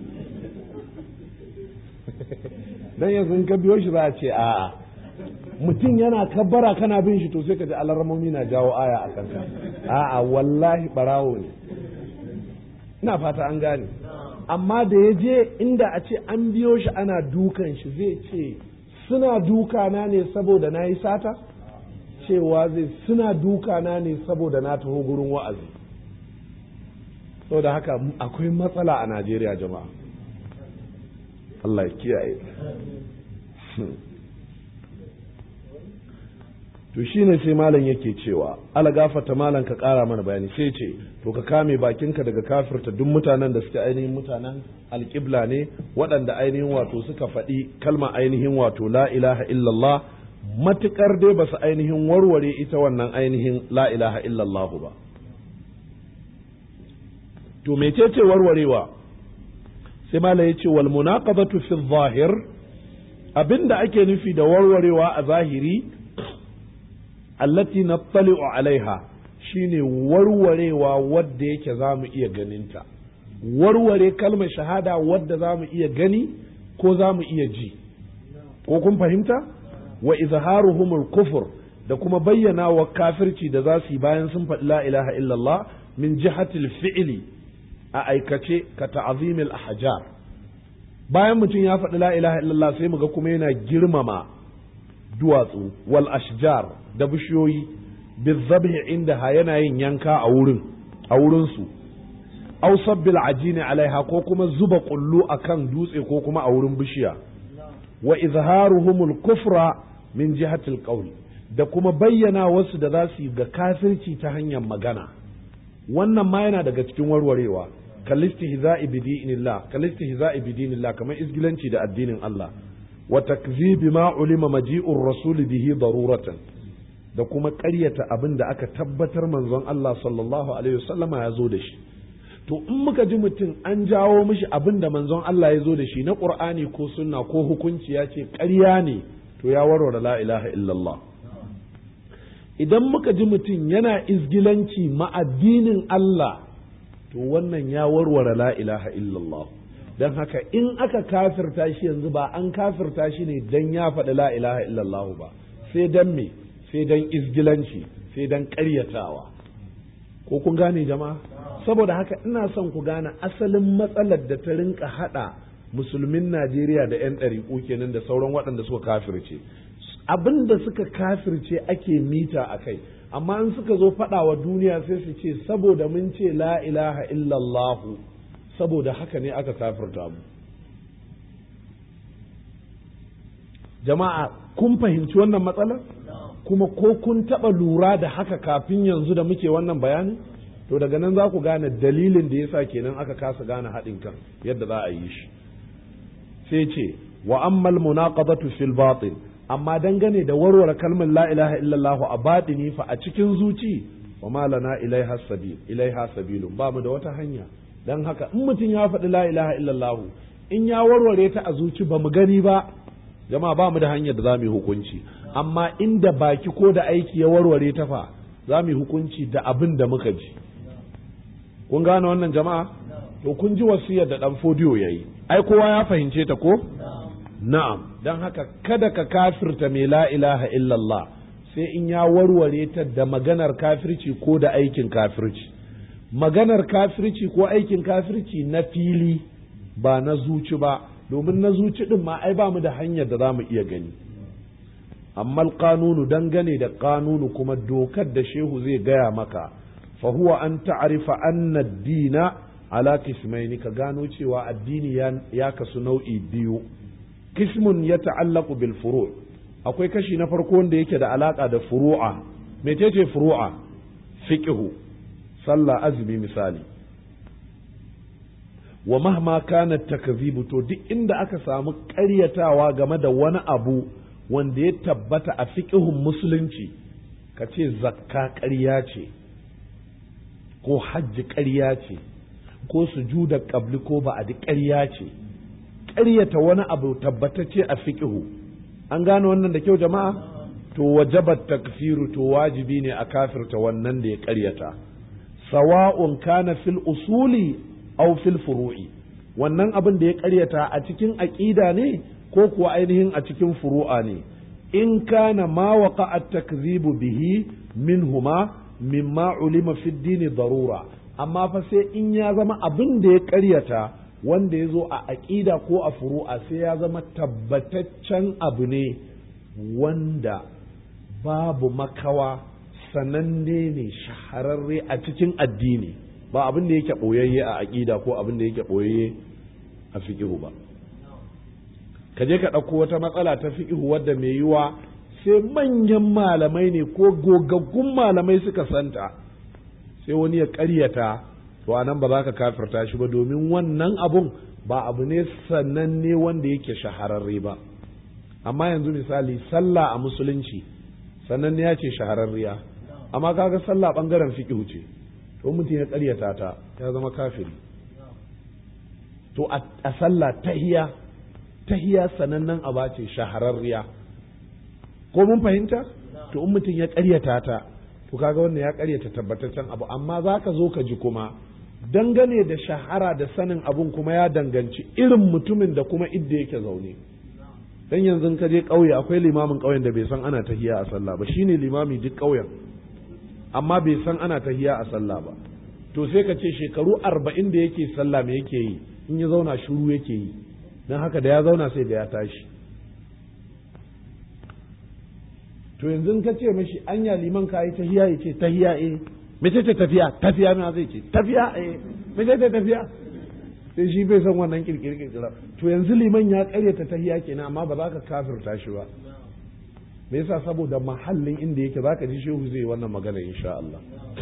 Dan yanzu in ka biyo shi za a ce a'a, mutum yana kabbara kana bin shi to sai ka ji alarmomi na jawo aya a kanka. A'a wallahi barawo ne. Ina fata an gane. Amma da ya je inda a ce an biyo shi ana dukan shi, zai ce suna dukana ne saboda na yi sata? Cewa zai suna dukana ne saboda na taho gurin wa'azi. Saboda haka akwai matsala a Najeriya jama'a. Allah ya kiyaye. To shine sai malam yake cewa ala gafata malam ka ƙara mana bayani, sai ce to ka kame bakinka daga kafirta duk mutanen da suke ainihin mutanen alƙibla ne, waɗanda ainihin wato suka faɗi kalma ainihin wato la ilaha illallah, matuƙar dai ba su ainihin warware ita wannan ainihin la ilaha illallah ba. To mecece warwarewa? Sai malam ya ce wal munaqabatu fi zahir, abinda ake nufi da warwarewa a zahiri, allati nattali'u alaiha, shine warwarewa wadda yake zamu iya ganinta, warware kalmar shahada wadda zamu iya gani ko zamu iya ji, ko kun fahimta? Wa izharuhumul kufur, da kuma bayyana wa kafirci da za su yi bayan sun faɗi la ilaha illallah, min jihatil fi'li, a aikace ka ta'zimil ahjar. Bayan mutum ya faɗi la ilaha illallah sai muga kuma yana girmama duwatsu wal ashjar da bishiyoyi, bizabhi indaha yana yin yanka a wurin su, aw sabbil ajini alaiha, ko kuma zuba kullu akan dutse ko kuma a wurin bishiya. Wa izharuhumul kufra min jihatil qawl, da kuma bayyana wasu da za su yi ga kafirci ta hanyar magana. Wannan ma yana daga cikin warwarewa, kalistihza'i bidinillah, kamar izgilanci da addinin Allah. Wa takzibi ma ulima maji'ur rasul bihi daruratan, da kuma ƙaryata abin da aka tabbatar manzon Allah sallallahu alaihi wasallama ya zo da shi. To in muka ji mutum an jawo mishi abin da manzon Allah ya zo da shi na Qur'ani ko sunna ko hukunci ya ce ƙarya ne, to ya warware la ilaha illallah. Idan muka ji mutum yana izgilanci ma addinin Allah, to wannan ya warware la ilaha illallah. Don haka in aka kafirta shi yanzu ba an kafirta shi ne don ya faɗi la ilaha illallah ba, sai don me? Sai don izgilanci, sai don ƙaryatawa. Ko kun gane jama'a? Saboda haka ina son ku gane asalin matsalar da ta rinka haɗa musulmin Najeriya da 'yan ɗariƙu kenan da sauran waɗanda suka kafirce. Abin da suka kafirce ake mita a kai, amma in suka zo faɗa wa duniya sai su ce saboda mun ce la ilaha illallahu, saboda haka ne aka kafirta mu. Jama'a kun fahimci wannan matsalar? Kuma ko kun taɓa lura da haka kafin yanzu da muke wannan bayani? To daga nan za ku gane dalilin da yasa kenan aka kasa gane haɗin kan yadda za a yi shi. Sai ce wa ammal munaqadatu fil batin, amma dangane da warware kalmar la ilaha illallah a batini fa a cikin zuci, wa ma lana ilaiha sabilun, ba mu da wata hanya. Dan haka in mutum ya faɗi la ilaha illallah, in ya warware ta a zuci ba mu gani ba, jama'a ba mu da hanyar da za mu yi hukunci. Amma inda baki ko da aiki ya warware ta fa, za mu yi hukunci da abin da muka ji. Kun gane wannan jama'a? To kun ji wasiyar da ɗan Fodiyo ya yi, ai kowa ya fahimce ta ko? Na'am, don haka kada ka kafirta mai la ilaha illallah sai in ya warware ta da maganar kafirci ko da aikin kafirci. maganar kafirci ko aikin kafirci na fili ba na zuci ba, domin na zuci din ma ai ba mu da hanyar da za mu iya gani. amma alqanunu dangane da kanunu kuma dokar da shehu zai gaya maka fa huwa an ta'rifa anna ad-dina ala qismaini, ka gano cewa addini ya kasu nau'i biyu. Qismun yata'allaqu bil furu', akwai kashi na farko wanda yake da alaka da furu'a. mecece furu'a? Fiqhu, sallah, azumi misali. wa mahma kana takzibu, to duk inda aka samu ƙaryatawa game da wani abu wanda ya tabbata a fiqhun musulunci, ka ce zakka ƙarya ce ko hajji ƙarya ce ko sujuda qabli ko ba'di ƙarya ce, ƙaryata wani abu tabbatacce a fiqhu. An gane wannan da kyau jama'a? To wajabat takfiru, to wajibi ne a kafirta wannan da ya ƙaryata, sawa'un kana fil usuli aw fil furu'i. Wannan abin da ya ƙaryata a cikin aqida ne ko kuwa ainihin a cikin furu'a ne. In kana ma waqa'a at-takdhibu bihi minhuma mimma ulima fi ad-din darura, amma fa sai in ya zama abin da ya ƙaryata wanda ya zo a aqida ko a furu'a sai ya zama tabbataccen abu ne wanda babu makawa, sananne ne, shahararre a cikin addini, ba abin da yake ɓoyayye a aƙida ko abin da yake ɓoyayye a fiƙihu ba. Ka je ka ɗauko wata matsala ta fiƙihu wadda mai yiwa sai manyan malamai ne ko gogaggun malamai suka santa, sai wani ya ƙaryata, to a nan ba za ka kafirta shi ba, domin wannan abun ba abu ne sananne wanda yake shahararre ba. Amma yanzu misali sallah a musulunci sananne ya ce shahararriya, amma kaga sallah ɓangaren fiƙihu ce, to mutum ya ƙaryata ta ya zama kafiri. To a sallah tahiya sanannen aba ce shahararriya, ko mun fahimta? To in mutum ya ƙaryata ta, to kaga wannan ya ƙaryata tabbataccen abu. Amma za ka zo ka ji kuma dangane da shahara da sanin abun kuma ya danganci irin mutumin da kuma idda yake zaune. Dan yanzu ka je ƙauye akwai limamin ƙauyen da bai san ana tahiya a sallah ba, shine limami duk ƙauyen, amma bai san ana tahiya a sallah ba. To sai ka ce shekaru 40 da yake sallah me yake yi? In ya zauna shuru yake yi, don haka da ya zauna sai da ya tashi. To yanzu ka ce mashi anya liman ka yi tahiya, ya ce tahiya mece ce tafiya ma zai ce tafiya mece ce tafiya, sai shi bai san wannan kirkira. To yanzu liman ya karyata tahiya kenan, amma ba za ka kafirta shi ba. Me yasa? saboda mahallin inda yake zaka ji shehu zai wannan magana insha Allah.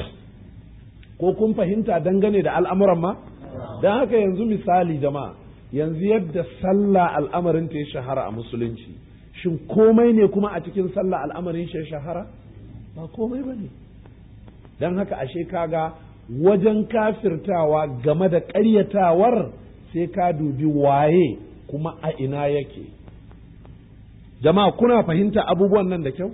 Ko kun fahimta dangane da al'amuran ma? Dan haka yanzu misali jama'a, yanzu yadda sallah al'amarin ta ya shahara a musulunci, shin komai ne kuma a cikin sallah al'amarin shi ya shahara? Ba komai bane. Dan haka ashe kaga wajen kafirtawa game da ƙaryatawar sai ka dubi waye kuma a ina yake. Jama'a kuna fahimta abubuwan nan da kyau?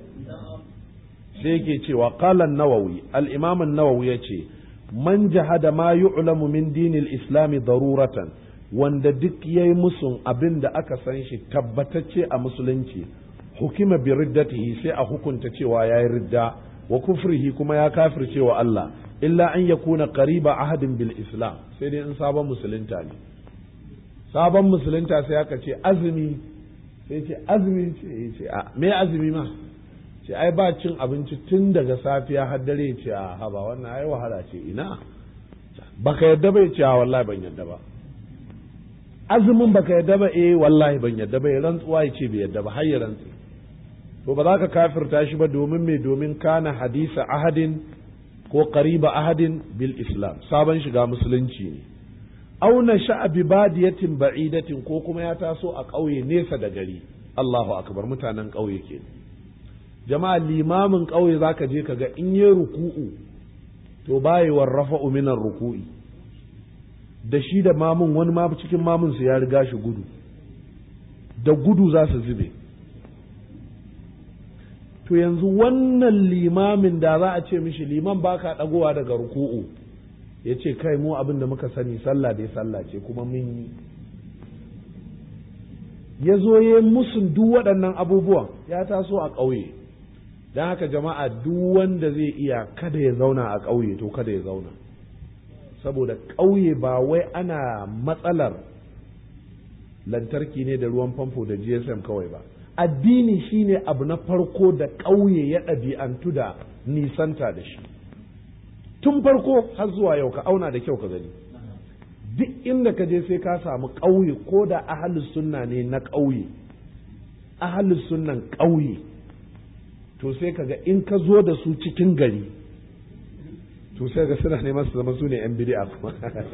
Sai yake cewa qala an-Nawawi, al-Imam an-Nawawi yace man jahada ma yu'lamu min dinil islami daruratan, wanda duk yayi musun abin da aka san shi tabbatacce a musulunci, hukima bi riddatihi, sai a hukunta cewa yayi ridda, wa kufrihi kuma ya kafirce wa Allah, illa an yakuna qariba ahadin bil islam, sai dai in sabon musulunta ne. Sabon musulunta sai aka ce azumi, sai ce azumi, ce a me azumi ma, ce ai ba cin abinci tun daga safiya har dare, ce a haba wannan ai wahala ce, ina baka yadda ba, ce a wallahi ban yadda ba. Azumin baka yadda ba, wallahi ban yadda ba, rantsuwa ya ce bai yadda ba har ya rantsu. To ba za ka kafirta shi ba, domin me? Domin kana hadisa ahadin ko qariba ahadin bil islam, sabon shiga musulunci ne. Auna sha'abi badiyatin ba'idatin, ko kuma ya taso a ƙauye nesa da gari. Allahu akbar, mutanen ƙauye ke. Jama'a limamin ƙauye zaka je ka ga in yi ruku'u to bayi warrafa'u minar ruku'i, da shi da mamun, wani ma cikin mamun su ya riga shi gudu, da gudu za su zube. To yanzu wannan limamin da za a ce mishi liman baka ɗagowa daga ruku'u, ya ce kai mu abin da muka sani sallah dai sallah ce kuma mun yi, ya zo ya musun duk waɗannan abubuwan, ya taso a ƙauye. Don haka jama'a duk wanda zai iya kada ya zauna a ƙauye to kada ya zauna. saboda ƙauye ba wai ana matsalar lantarki ne da ruwan famfo da GSM kawai ba, addini shine abu na farko da ƙauye ya ɗabi'antu da nisanta da shi tun farko har zuwa yau. Ka auna da kyau ka gani, duk inda ka je sai ka samu ƙauye, ko da ahlus sunna ne na ƙauye, ahlus sunnan ƙauye, to sai ka ga in ka zo da su cikin gari to sai ga suna neman su zama su ne yan bid'a kuma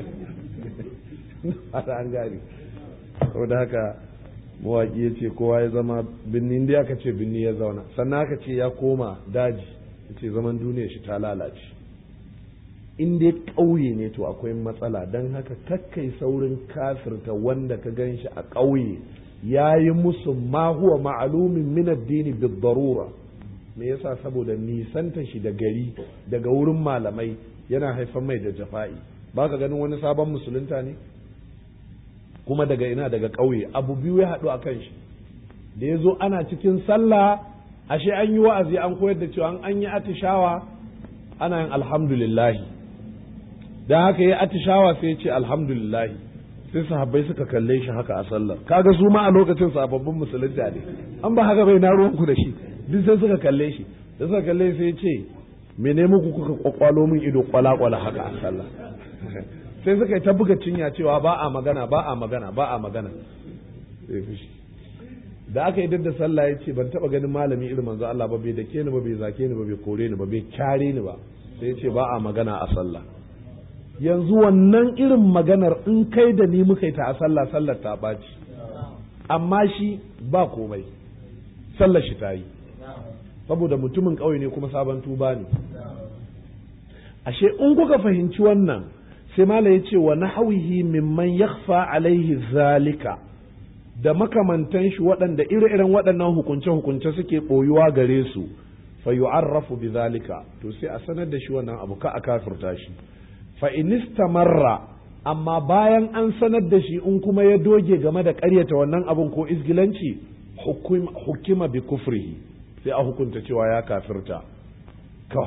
an gari. saboda haka mawaƙi ya ce kowa ya zama binni, inda aka ce binni ya zauna, sannan aka ce ya koma daji, ya ce zaman duniya shi ta lalace. in dai ƙauye ne to akwai matsala, don haka kakkai saurin kafirta wanda ka gan shi a ƙauye ya yi musu ma huwa ma'alumin min addini bid darura. Me yasa? saboda nisanta shi da gari daga wurin malamai yana haifar mai da jafa'i. ba ka ganin wani sabon musulunta ne kuma daga ina? daga ƙauye. abu biyu ya haɗu a kan shi, da ya zo ana cikin sallah, ashe an yi wa'azi an koyar da cewa an yi atishawa ana yin alhamdulillahi, da haka ya atishawa sai ya ce alhamdulillahi, sai sahabbai suka kalle shi haka a sallar. kaga su ma a lokacin sababbin musulunta ne, an ba haka bai na ruwanku da shi, duk sai suka kalle shi, da suka kalle sai ya ce mene muku kuka kwakwalo min ido kwala-kwala haka a sallah sai suka yi ta buga cinya cewa ba a magana ba a magana ba a magana. sai fushi da aka yi da sallah ya ce ban taba ganin malami irin manzo Allah ba, bai dake ni ba, bai zake ni ba, bai kore ni ba, bai kyare ni ba, sai ya ce ba a magana a sallah. yanzu wannan irin maganar in kai da ni muka yi ta a sallah, sallar ta ɓaci, amma shi ba komai, sallar shi ta yi, saboda mutumin ƙauye ne kuma sabon tuba ne. ashe in kuka fahimci wannan, sai mala ya ce wa nahwihi mimman yakhfa alaihi zalika, da makamantan shi waɗanda ire-iren waɗannan hukunce-hukunce suke ɓoyuwa gare su, fa yu'arrafu bi zalika, to sai a sanar da shi wannan abu, ka a kafirta shi. fa in istamarra, amma bayan an sanar da shi in kuma ya doge game da ƙaryata wannan abun ko izgilanci, hukima bi kufrihi, sai a hukunta cewa ya kafirta. ka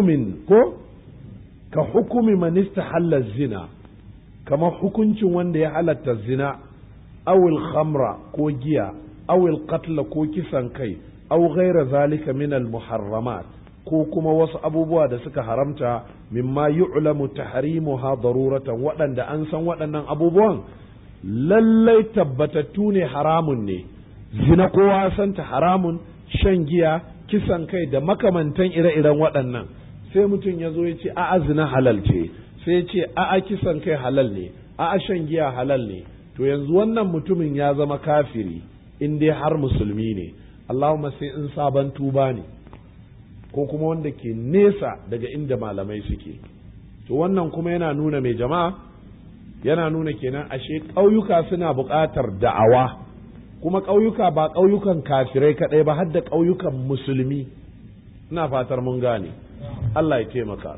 hukumi man istahalla zina, kamar hukuncin wanda ya halatta zina, awil khamra ko giya, awil qatla ko kisan kai, aw ghaira zalika min al muharramat, ko kuma wasu abubuwa da suka haramta, mimma yu'lamu tahrimuha daruratan, waɗanda an san waɗannan abubuwan lallai tabbatattu ne haramun ne. zina kowa san ta haramun, shan giya, kisan kai da makamantan ire-iren waɗannan. sai mutum ya zo ya ce a'a zina halal ce, sai ya ce a'a kisan kai halal ne, a'a shan giya halal ne, to yanzu wannan mutumin ya zama kafiri in dai har musulmi ne, Allahumma sai in sabon tuba ne, ko kuma wanda ke nesa daga inda malamai suke. to wannan kuma yana nuna mai jama'a, yana nuna kenan ashe ƙauyuka suna buƙatar da'awa, kuma ƙauyuka ba ƙauyukan kafirai kaɗai ba, har da ƙauyukan musulmi. ina fatar mun gane, Allah ya taimaka.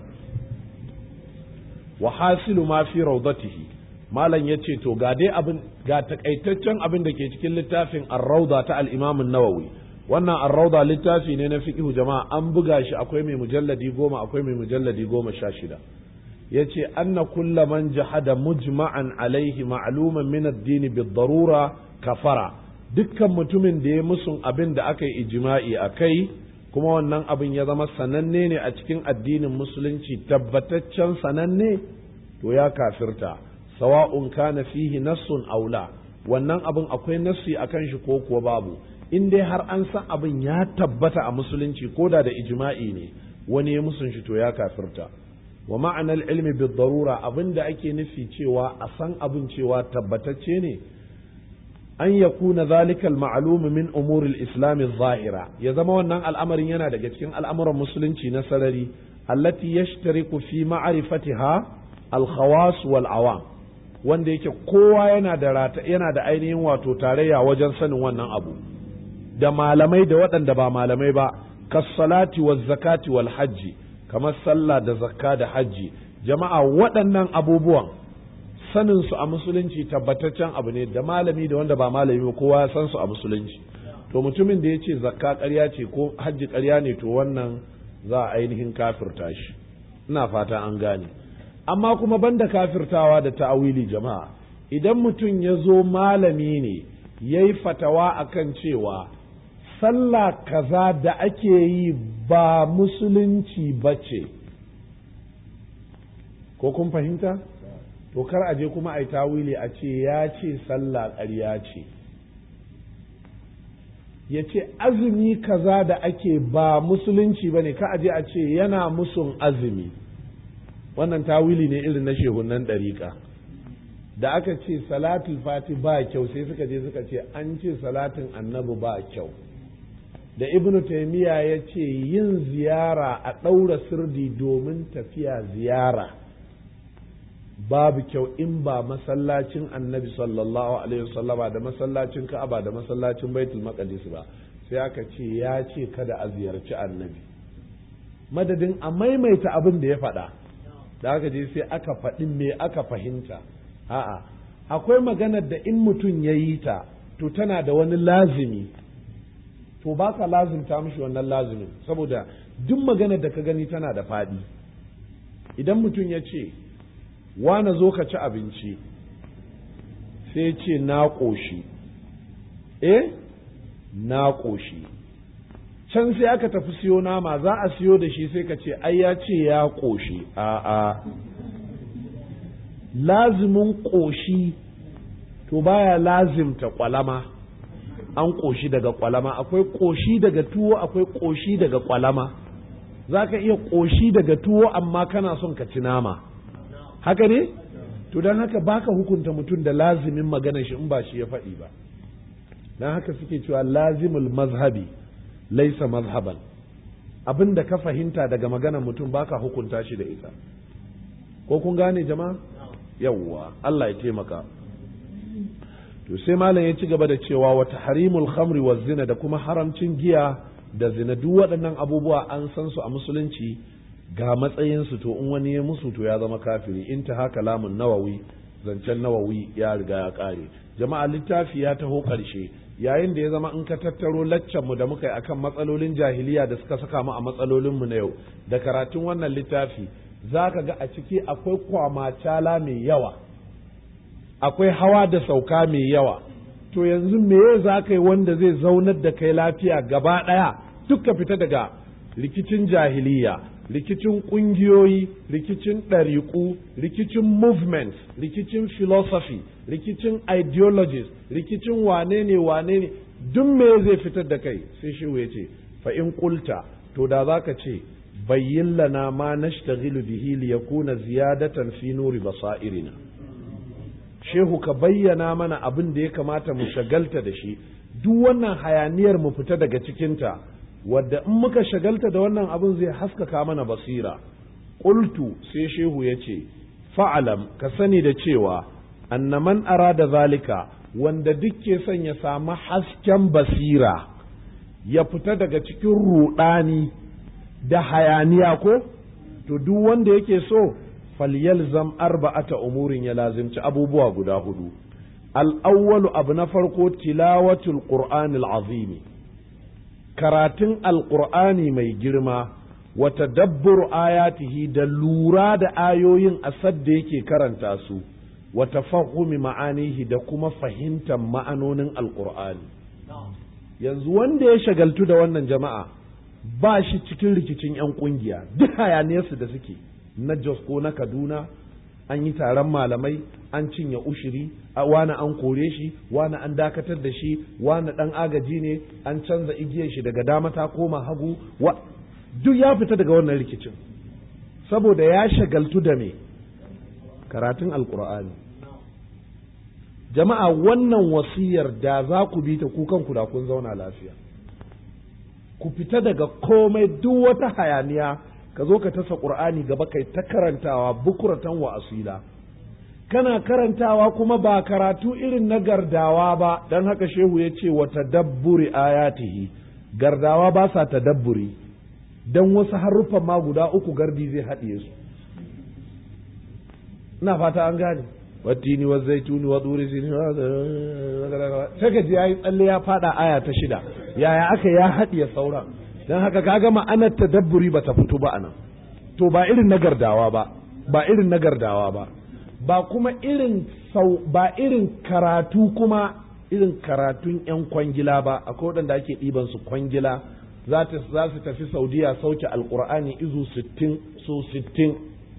wa hasilu ma fi rawdatihi, malam yace to ga dai abin, ga takaitaccen abin da ke cikin littafin ar-rawda ta al-Imam an-Nawawi. wannan ar-rawda littafi ne na fiqhu jama'a, an buga shi, akwai mai mujalladi 10, akwai mai mujalladi 16. yace anna kullu man jahada mujma'an alaihi ma'luman min ad-din bid-darura kafara, dukkan mutumin da ya musun abin da aka yi ijma'i akai, kuma wannan abin ya zama sananne ne a cikin addinin musulunci, tabbataccen sananne, to ya kafirta, sawa'un kana fihi nassun aw la, wannan abin akwai nassi akan shi ko kuwa babu, in dai har an san abin ya tabbata a musulunci ko da ijma'i ne, wani ya musun shi to ya kafirta. wa ma'anar ilmi bid darura, abin da ake nufi cewa a san abin cewa tabbatacce ne, an yakuna zalika al-ma'lum min umur al-islam adh-dhahira, ya zama wannan al'amarin yana daga cikin al'amuran musulunci na sarari, allati yashtariku fi ma'rifatiha al-khawas wal awam, wanda yake kowa yana da ainihin wato tarayya wajen sanin wannan abu, da malamai da waɗanda ba malamai ba, kas-salati waz-zakati wal hajji, kamar sallah da zakka da hajji. jama'a waɗannan abubuwan sanin su a musulunci tabbataccen abu ne, da malami da wanda ba malami ba kowa ya san su a musulunci. to mutumin da ya ce zakka ƙarya ce ko hajji ƙarya ne, to wannan za a ainihin kafirta shi. ina fata an gane. amma kuma banda kafirtawa da ta'awili jama'a, idan mutum ya zo malami ne ya yi fatawa akan cewa sallah kaza da ake yi ba musulunci ba ce, ko kun fahimta? To kar a je kuma a yi tawili a ce ya ce sallah ƙarya ce, ya ce azumi kaza da ake ba musulunci ba ne, ka a je a ce yana musun azumi. Wannan tawili ne irin na shehunan ɗariƙa. Da aka ce salatul fati ba kyau sai suka je suka ce an ce salatin annabi ba kyau. Da ibnu taimiyya ya ce yin ziyara a ɗaura sirdi domin tafiya ziyara babu kyau in ba masallacin annabi sallallahu alaihi wasallama da masallacin ka'aba da masallacin baitul maqdis ba, sai aka ce ya ce kada a ziyarci annabi, madadin a maimaita abin da ya faɗa. Da aka je sai aka faɗi me aka fahimta. A'a, akwai maganar da in mutum ya yi ta to tana da wani lazimi, to ba ka lazimta mishi wannan lazimin, saboda duk maganar da ka gani tana da faɗi. Idan mutum ya ce wane zo ka ci abinci, sai ce na ƙoshi, na ƙoshi, can sai aka tafi siyo nama za a siyo da shi sai ka ce ai ya ce ya ƙoshi. A'a, lazimin ƙoshi to baya lazimta ƙwalama. An ƙoshi daga ƙwalama, akwai ƙoshi daga tuwo, akwai ƙoshi daga ƙwalama. Za ka iya ƙoshi daga tuwo amma kana son ka ci nama, haka ne? To don haka baka hukunta mutum da lazimin maganar shi in ba shi ya faɗi ba. Don haka suke cewa lazimul mazhabi laisa mazhaban, abin da ka fahimta daga maganar mutum baka hukunta shi da ita. Ko kun gane jama'a? Yawwa, Allah ya taimaka. To sai malam ya ci gaba da cewa wa tahrimul khamri wa zina, da kuma haramcin giya da zina, duk waɗannan abubuwa an san su a musulunci ga matsayinsu, to in wani ya musu to ya zama kafiri. Intaha kalamun Nawawi, zancen Nawawi ya riga ya ƙare. Jama'a, littafi ya taho ƙarshe, yayin da ya zama in ka tattaro laccan mu da muka yi akan matsalolin jahiliya da suka saka mu a matsalolin mu na yau da karatun wannan littafi, zaka ga a ciki akwai kwamacala mai yawa, akwai hawa da sauka mai yawa. To yanzu meye za ka yi wanda zai zaunar da kai lafiya gaba ɗaya, duk ka fita daga rikicin jahiliya, rikicin ƙungiyoyi, rikicin ɗariƙu, rikicin movements, rikicin philosophy, rikicin ideologies, rikicin wane ne, duk me zai fitar da kai? Sai shi ya ce fa in qulta, to da zaka ce bayyin lana ma nashtaghilu bihi li yakuna ziyadatan fi nuri basairina. Shehu, ka bayyana mana abin da ya kamata mu shagalta da shi, duk wannan hayaniyar mu fita daga cikinta, wadda in muka shagalta da wannan abin zai haskaka mana basira. Qultu, sai shehu ya ce fa'alam, ka sani da cewa anna man arada zalika, wanda duk ke son ya samu hasken basira, ya fita daga cikin ruɗani da hayaniya ko, to duk wanda yake so falyalzam arba'ata umurin, ya lazimci abubuwa guda hudu. Al-awwalu, abu na farko, tilawatul qur'anil azimi, karatun alqur'ani mai girma, wa tadabbur ayatihi, da lura da ayoyin asad da yake karanta su, wa tafahumi ma'anihi, da kuma fahimtar ma'anonin alqur'ani. Yanzu wanda ya shagaltu da wannan jama'a ba shi cikin rikicin 'yan kungiya, duk hayaniyarsu da suke na Jos ko na Kaduna, an yi taron malamai, an cinye ushiri, wani an kore shi, wani an dakatar da shi, wani dan agaji ne, an canza igiyar shi daga dama ta koma hagu, duk ya fita daga wannan rikicin saboda ya shagaltu da me? Karatun alkur'ani. Jama'a, wannan wasiyar da za ku bi ta ku kanku da kun zauna lafiya. Ku fita daga komai, duk wata hayaniya, ka zo ka tasa ƙur'ani gaba kai ta karantawa bukuratan wa asila. Kana karantawa kuma ba karatu irin na gardawa ba, don haka shehu ya ce wa tadabburi ayatihi, gardawa ba sa tadabburi, don wasu haruffan ma guda uku gardi zai haɗiye su. Ina fata an gane. Wattini wa zaituni wa turi sini, sai ka ji yayi tsalle ya fada aya ta 6, yaya aka ya haɗiye sauran. Don haka kaga ma'anar tadabburi ba ta fito ba anan, to ba irin na gardawa ba, ba irin na gardawa ba, ba kuma ba irin karatu kuma irin karatun 'yan kwangila ba. Akwai waɗanda ake ɗiban su kwangila za su tafi Saudiya sauke alƙur'ani izu 60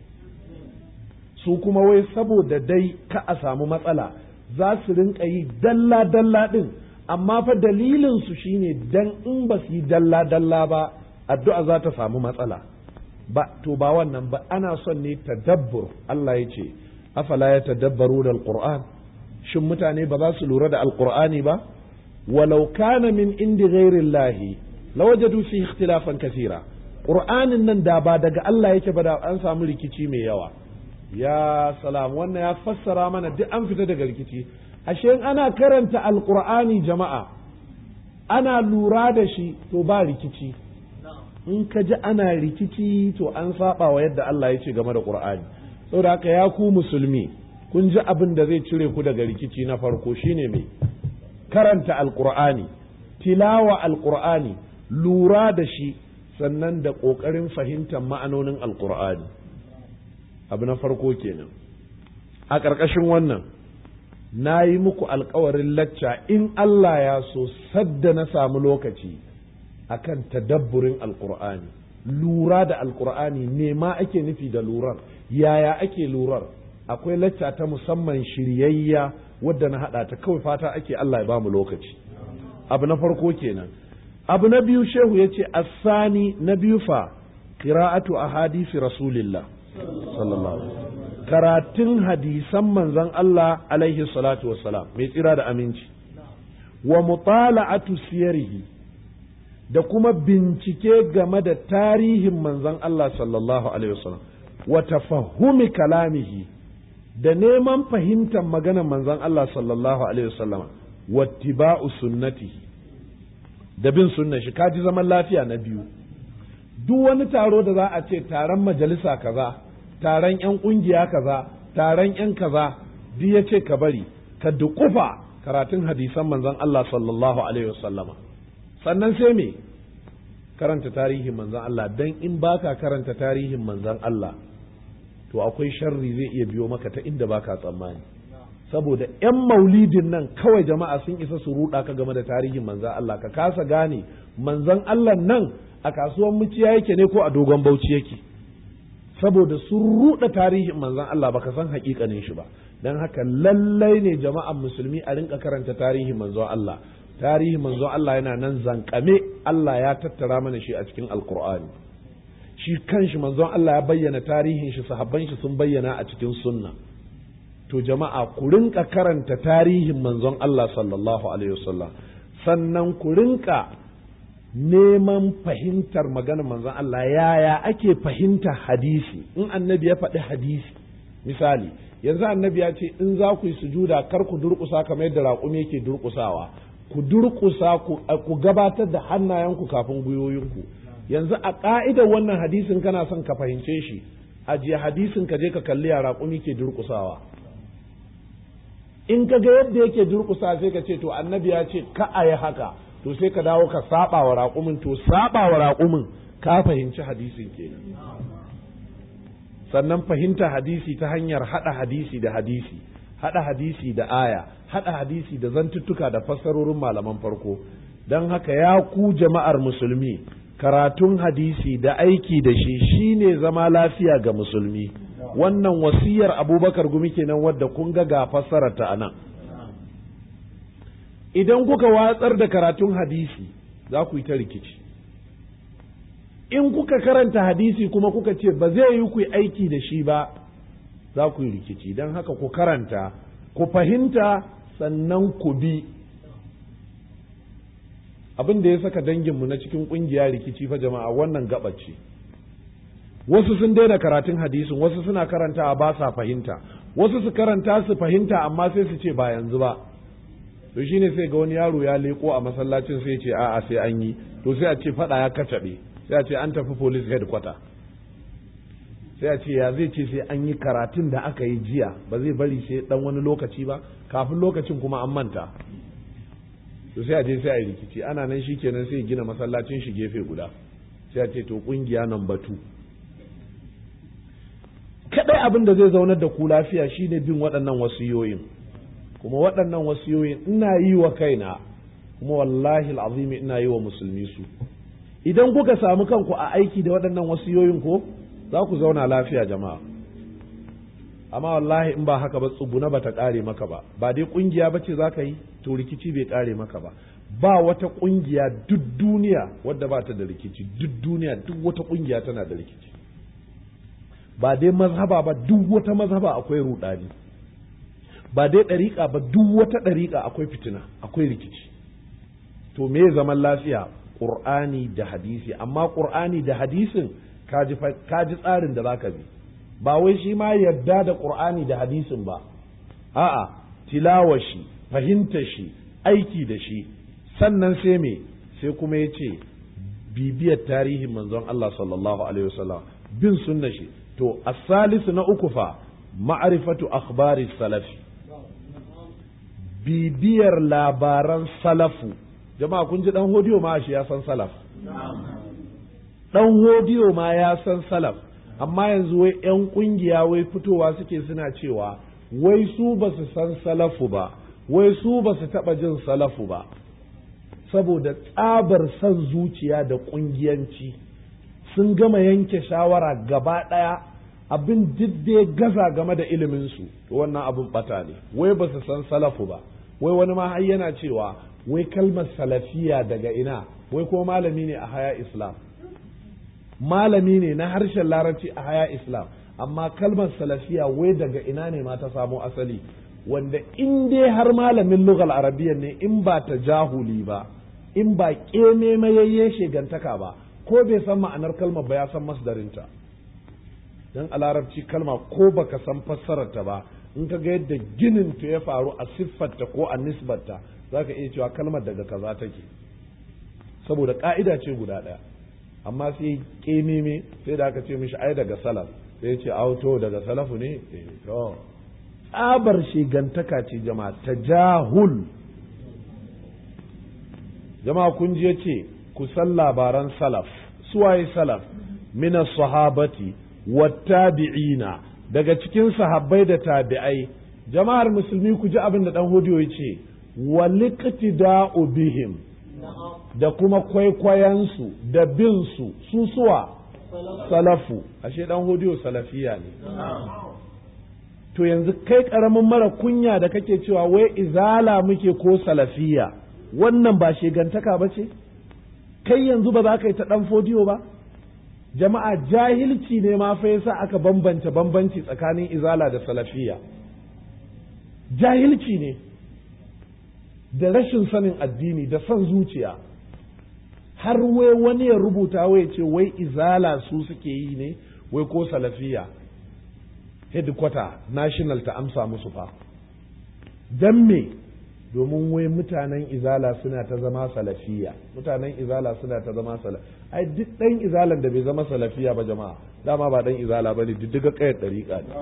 su kuma wai saboda dai ka a samu matsala za su rinka yi dalla-dalla ɗin, amma fa dalilin su shine dan in ba su yi dalla-dalla ba addu'a za ta samu matsala. To ba wannan ba, ana son ne tadabbur. Allah ya ce afala ya tadabbaru da alƙur'an, shin mutane ba za su lura da alƙur'ani ba? Walau kana min indi ghairillahi lawajadu fi ikhtilafan kathira. Qur'anin nan da ba daga Allah yake ba da an samu rikici mai yawa. Ya salam, wannan ya fassara mana duk an fita daga rikici. Ashe ana karanta alqur'ani jama'a, ana lura da shi to ba rikici. In ka ji ana rikici to an saba wa yadda Allah ya ce game da qur'ani. Saboda haka ya ku musulmi, kun ji abin da zai cire ku daga rikici na farko shine me? Karanta alqur'ani, tilawa alqur'ani, lura da shi, sannan da ƙoƙarin fahimtar ma'anonin alqur'ani. Abu na farko kenan. A ƙarƙashin wannan na yi muku alkawarin lacca in Allah ya so sadda na samu lokaci akan tadabburin alkur'ani, lura da alkur'ani, me ma ake nufi da lurar, yaya ake lurar. Akwai lacca ta musamman shiryayya wadda na haɗa ta, kawai fata ake Allah ya bamu lokaci. Abu na farko kenan. Abu na biyu, shehu ya ce asani na biyu fa qira'atu ahadisi rasulillah sallallahu alaihi wasallam, karatun hadisan manzon Allah alaihi salatu wassalam mai tsira da aminci, wa mutala'atu siyarihi, da kuma bincike game da tarihin manzon Allah sallallahu alaihi wasallam, wa tafahumi kalamihi, da neman fahimtar maganar manzon Allah sallallahu alaihi wasallam, wa ittiba'u sunnatihi, da bin sunnar shi. Kaji zaman lafiya na biyu. Duk wani taro da za a ce taron majalisa kaza, taron 'yan ƙungiya kaza, taron 'yan kaza, duk ya ce ka bari, ka duƙufa karatun hadisan manzon Allah sallallahu alaihi wasallama. Sannan sai me? Karanta tarihin manzon Allah, dan in baka karanta tarihin manzon Allah to akwai sharri zai iya biyo maka ta inda baka tsammani. Saboda 'yan maulidin nan kawai jama'a sun isa su ruɗa ka game da tarihin manzon Allah, ka kasa gane manzon Allah nan a kasuwan muciya yake ne ko a dogon bauchi yake, saboda sun ruɗa tarihin manzon Allah baka san haƙiƙanin shi ba. Dan haka lallai ne jama'an musulmi a rinka karanta tarihin manzon Allah. Tarihin manzon Allah yana nan zankame, Allah ya tattara mana shi a cikin alkur'ani. Shi kanshi manzon Allah ya bayyana tarihin shi, sahabban shi sun bayyana a cikin sunna. To jama'a ku rinka karanta tarihin manzon Allah sallallahu alaihi wasallam, sannan ku rinka neman fahimtar maganar manzon Allah. Yaya ake fahimta hadisi? In annabi ya faɗi hadisi, misali yanzu annabi ya ce in za ku yi sujuda kar ku durƙusa kamar yadda raƙumi yake durƙusawa, ku durƙusa ku gabatar da hannayenku kafin gwiwoyinku. Yanzu a ƙa'idar wannan hadisin kana son ka fahimce shi, ajiye hadisin ka je ka kalli ya raƙumi ke durƙusawa. In ka ga yadda yake durƙusa sai ka ce to annabi ya ce ka a yi haka, to sai ka dawo ka saba wa raƙumin, to saba wa raƙumin ka fahimci hadisin kenan. Sannan fahimta hadisi ta hanyar haɗa hadisi da hadisi, haɗa hadisi da aya, haɗa hadisi da zantuttuka da fassarorin malaman farko. Don haka ya ku jama'ar musulmi, karatun hadisi da aiki da shi shine zama lafiya ga musulmi. Wannan wasiyar Abubakar Gumi kenan wadda kun ga fassararta a nan. Idan kuka watsar da karatun hadisi za ku yi ta rikici. In kuka karanta hadisi kuma kuka ce ba zai yi ku yi aiki da shi ba, za ku yi rikici. Don haka ku karanta, ku fahimta, sannan ku bi. Abin da ya saka danginmu na cikin ƙungiya rikici fa jama'a wannan gabace. Wasu sun daina karatun hadisin, wasu suna karantawa ba sa fahimta, wasu su karanta su fahimta amma sai su ce ba yanzu ba. To shine sai ga wani yaro ya leko a masallacin sai ce a'a sai an yi, to sai a ce fada ya kacabe, sai a ce an tafi police headquarter, sai a ce ya zai ce sai an yi karatun da aka yi jiya, ba zai bari sai dan wani lokaci ba, kafin lokacin kuma an manta. To sai a je sai a yi rikici, ana nan shikenan sai gina masallacin shi gefe guda, sai a ce to kungiya number 2. kadai abin da zai zaunar da ku lafiya shine bin waɗannan wasiyoyin, kuma waɗannan wasiyoyin ina yi wa kaina kuma wallahi al'azimi ina yi wa musulmi su. Idan kuka samu kanku a aiki da waɗannan wasiyoyin ko za ku zauna lafiya jama'a. Amma wallahi in ba haka ba tsuguna ba ta ƙare maka ba, ba dai ƙungiya ba ce za ka yi to rikici bai ƙare maka ba. Ba wata ƙungiya duk duniya wadda ba ta da rikici, duk duniya duk wata ƙungiya tana da rikici. Ba dai mazhaba ba, duk wata mazhaba akwai ruɗani. Ba dai ɗariƙa ba, duk wata ɗariƙa akwai fitina, akwai rikici. To me zaman lafiya? Ƙur'ani da hadisi, amma ƙur'ani da hadisin ka ji tsarin da za ka bi. Ba wai shi ma yarda da ƙur'ani da hadisin ba, a'a tilawa shi, fahimta shi, aiki da shi, sannan sai me, sai kuma ya ce bibiyar tarihin manzon Allah sallallahu alaihi wasallam, bin sunna shi. To as-salisu na uku fa ma'rifatu akhbari salafi, bibiyar labaran salafu. Jama'a kun ji dan hodiyo ma shi ya san salaf, dan hodiyo ma ya san salaf. Amma yanzu wai 'yan ƙungiya wai fitowa suke suna cewa wai su ba su san salafu ba, wai su ba su taɓa jin salafu ba, saboda tsabar son zuciya da ƙungiyanci sun gama yanke shawara gaba ɗaya abin didde gaza game da iliminsu, wannan abin ɓata ne. Wai ba su san salafu ba, wai wani ma har yana cewa wai kalmar salafiya daga ina, wai ko malami ne a Haya Islam, malami ne na harshen larabci a Haya Islam, amma kalmar salafiya wai daga ina ne ma ta samo asali, wanda in dai har malamin lugal arabiyyar ne, in ba ta jahuli ba, in ba ƙeme mayayye shegantaka ba, ko bai san ma'anar kalmar ba ya san masdarinta. Dan a larabci kalma ko baka san fassararta ba, in ka ga yadda ginin ta ya faru a siffarta ko a nisbarta, zaka iya cewa kalmar daga kaza take, saboda ka'ida ce guda ɗaya. Amma sai ƙememe sai da aka ce mishi ai daga salaf, sai ya ce auto daga salafu ne, to tsabar shigantaka ce jama'a, tajahul. Jama'a kun ji yace ku san labaran salaf. Suwaye salaf? Min as-sahabati wat-tabi'ina, daga cikin sahabbai da tabi'ai. Jama'ar musulmi ku ji abin da dan hodiyo yace waliqtida'u bihim, da kuma kwaikwayansu da binsu, su suwa salafu. Ashe dan hodiyo salafiya ne. To yanzu kai karamin mara kunya da kake cewa wai izala muke ko salafiya, wannan ba shegantaka ba ce? Kai yanzu ba za ka yi ta dan hodiyo ba? Jama'a jahilci ne ma fa yasa aka bambanci tsakanin izala da salafiya. Jahilci ne da rashin sanin addini da son zuciya. Har wai wani ya rubuta wai ce wai izala su suke yi ne, wai ko salafiya. Headquarter national ta amsa musu fa. Dan me? Domin wai mutanen izala suna ta zama salafiya, mutanen izala suna ta zama salafiya. Ai duk ɗan izalan da bai zama salafiya ba jama'a, dama ba ɗan izala ba ne, diddiga ƙayar ɗariƙa ne.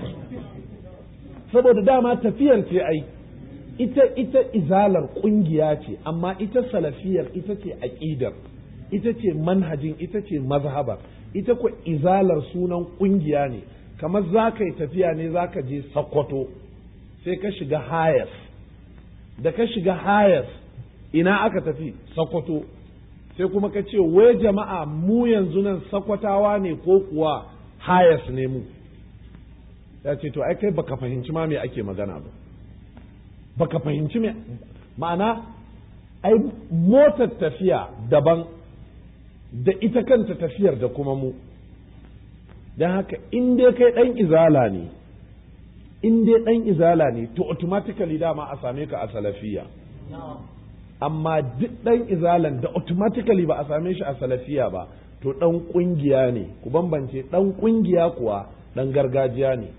Saboda dama tafiyar ce ai, ita izalar ƙungiya ce, amma ita salafiyar ita ce aƙidar, ita ce manhajin, ita ce mazhabar. Ita ko izalar sunan ƙungiya ne, kamar za ka yi tafiya ne za ka je Sokoto, sai ka shiga Hayas. Da ka shiga Hayas, ina aka tafi? Sokoto. Sai kuma ka ce, wai jama'a mu yanzu nan Sokotawa ne ko kuwa Hayas ne mu? Ya ce, to ai kai baka fahimci ma me ake magana ba. Baka fahimci me, ma'ana, ai motar tafiya daban da ita kanta tafiyar da kuma mu. Don haka in dai kai ɗan izala ne, in dai ɗan izala ne, to automatically dama a same ka a salafiya. Amma duk ɗan izalan da automatically ba a same shi a salafiya ba, to ɗan ƙungiya ne. Ku bambance, ɗan ƙungiya kuwa ɗan gargajiya ne.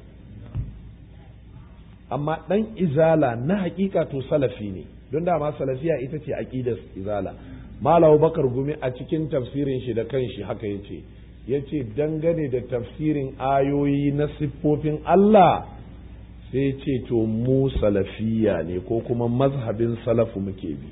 Amma ɗan izala na hakika to salafi ne, don dama salafiya ita ce aƙidar izala. Malam Bakar Gumi a cikin tafsirin shi da kanshi haka yace dangane da tafsirin ayoyi na siffofin Allah, sai ce to mu salafiya ne ko kuma mazhabin salafu muke bi.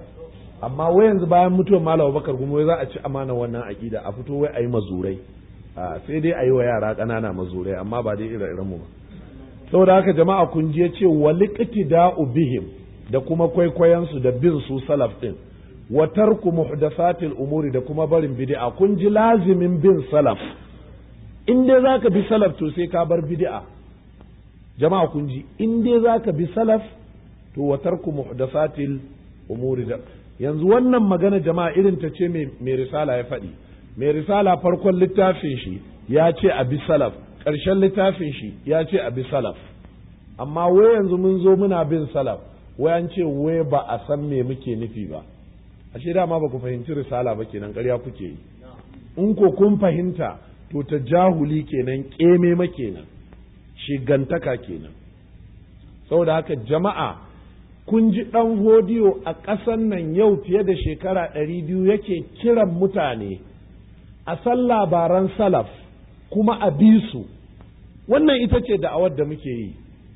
Amma wai yanzu bayan mutuwar Malam Bakar Gumi wai za a ci amana wannan aƙida, a fito wai a yi mazurai, sai dai a yi wa yara ƙanana mazurai amma ba dai irin mu ba. Saboda haka jama'a kun je ce waliqtida'u bihim da kuma kwaikwayansu da bin su salaf din wa tarku muhdathatil umuri da kuma barin bid'a. Kun ji lazimin bin salaf, in dai zaka bi salaf to sai ka bar bid'a. Jama'a kun ji, in dai zaka bi salaf to wa tarku muhdathatil umuri da yanzu wannan magana jama'a irin ta ce mai risala ya faɗi. Mai risala farkon littafin shi ya ce a bi salaf, ƙarshen littafin shi ya ce a bi salaf, amma wai yanzu mun zo muna bin salaf wai an ce wai ba a san me muke nufi ba. Ashe dama ba ku fahimci risala ba kenan, ƙarya kuke yi. In ko kun fahimta to ta jahuli kenan, ƙeme ma kenan, shigantaka kenan. Saboda haka jama'a kun ji ɗan hodiyo a ƙasan nan yau fiye da shekara 200 yake kiran mutane a san labaran salaf kuma a bi su. Wannan ita ce da'awar da muke yi.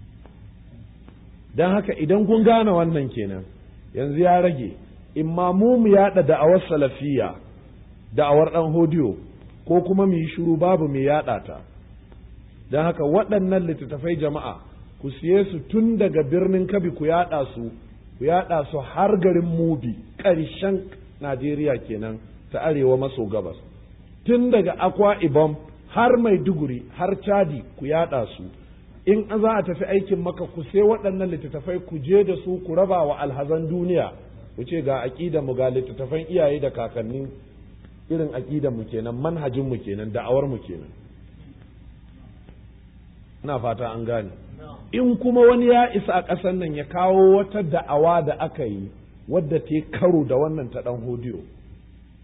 Don haka idan kun gane wannan kenan yanzu ya rage imma mu yaɗa da'awar salafiyya, da'awar ɗan hodiyo, ko kuma mu yi shiru babu mu yaɗa ta. Don haka waɗannan littattafai jama'a ku siye su tun daga birnin Kabi ku yaɗa su har garin Mubi, ƙarshen Najeriya kenan ta arewa maso gabas, tun daga Akwa Ibom har Maiduguri har Chadi ku yaɗa su. In za a tafi aikin Makka ku sai waɗannan littattafai ku je da su ku raba wa alhazan duniya, ku ce ga aƙidar mu, ga littattafan iyaye da kakanni, irin aƙidar mu kenan, manhajin mu kenan, da'awar mu kenan. Ina fata an gane. In kuma wani ya isa a ƙasar nan ya kawo wata da'awa da aka yi wadda ta karo da wannan ta ɗan hodiyo,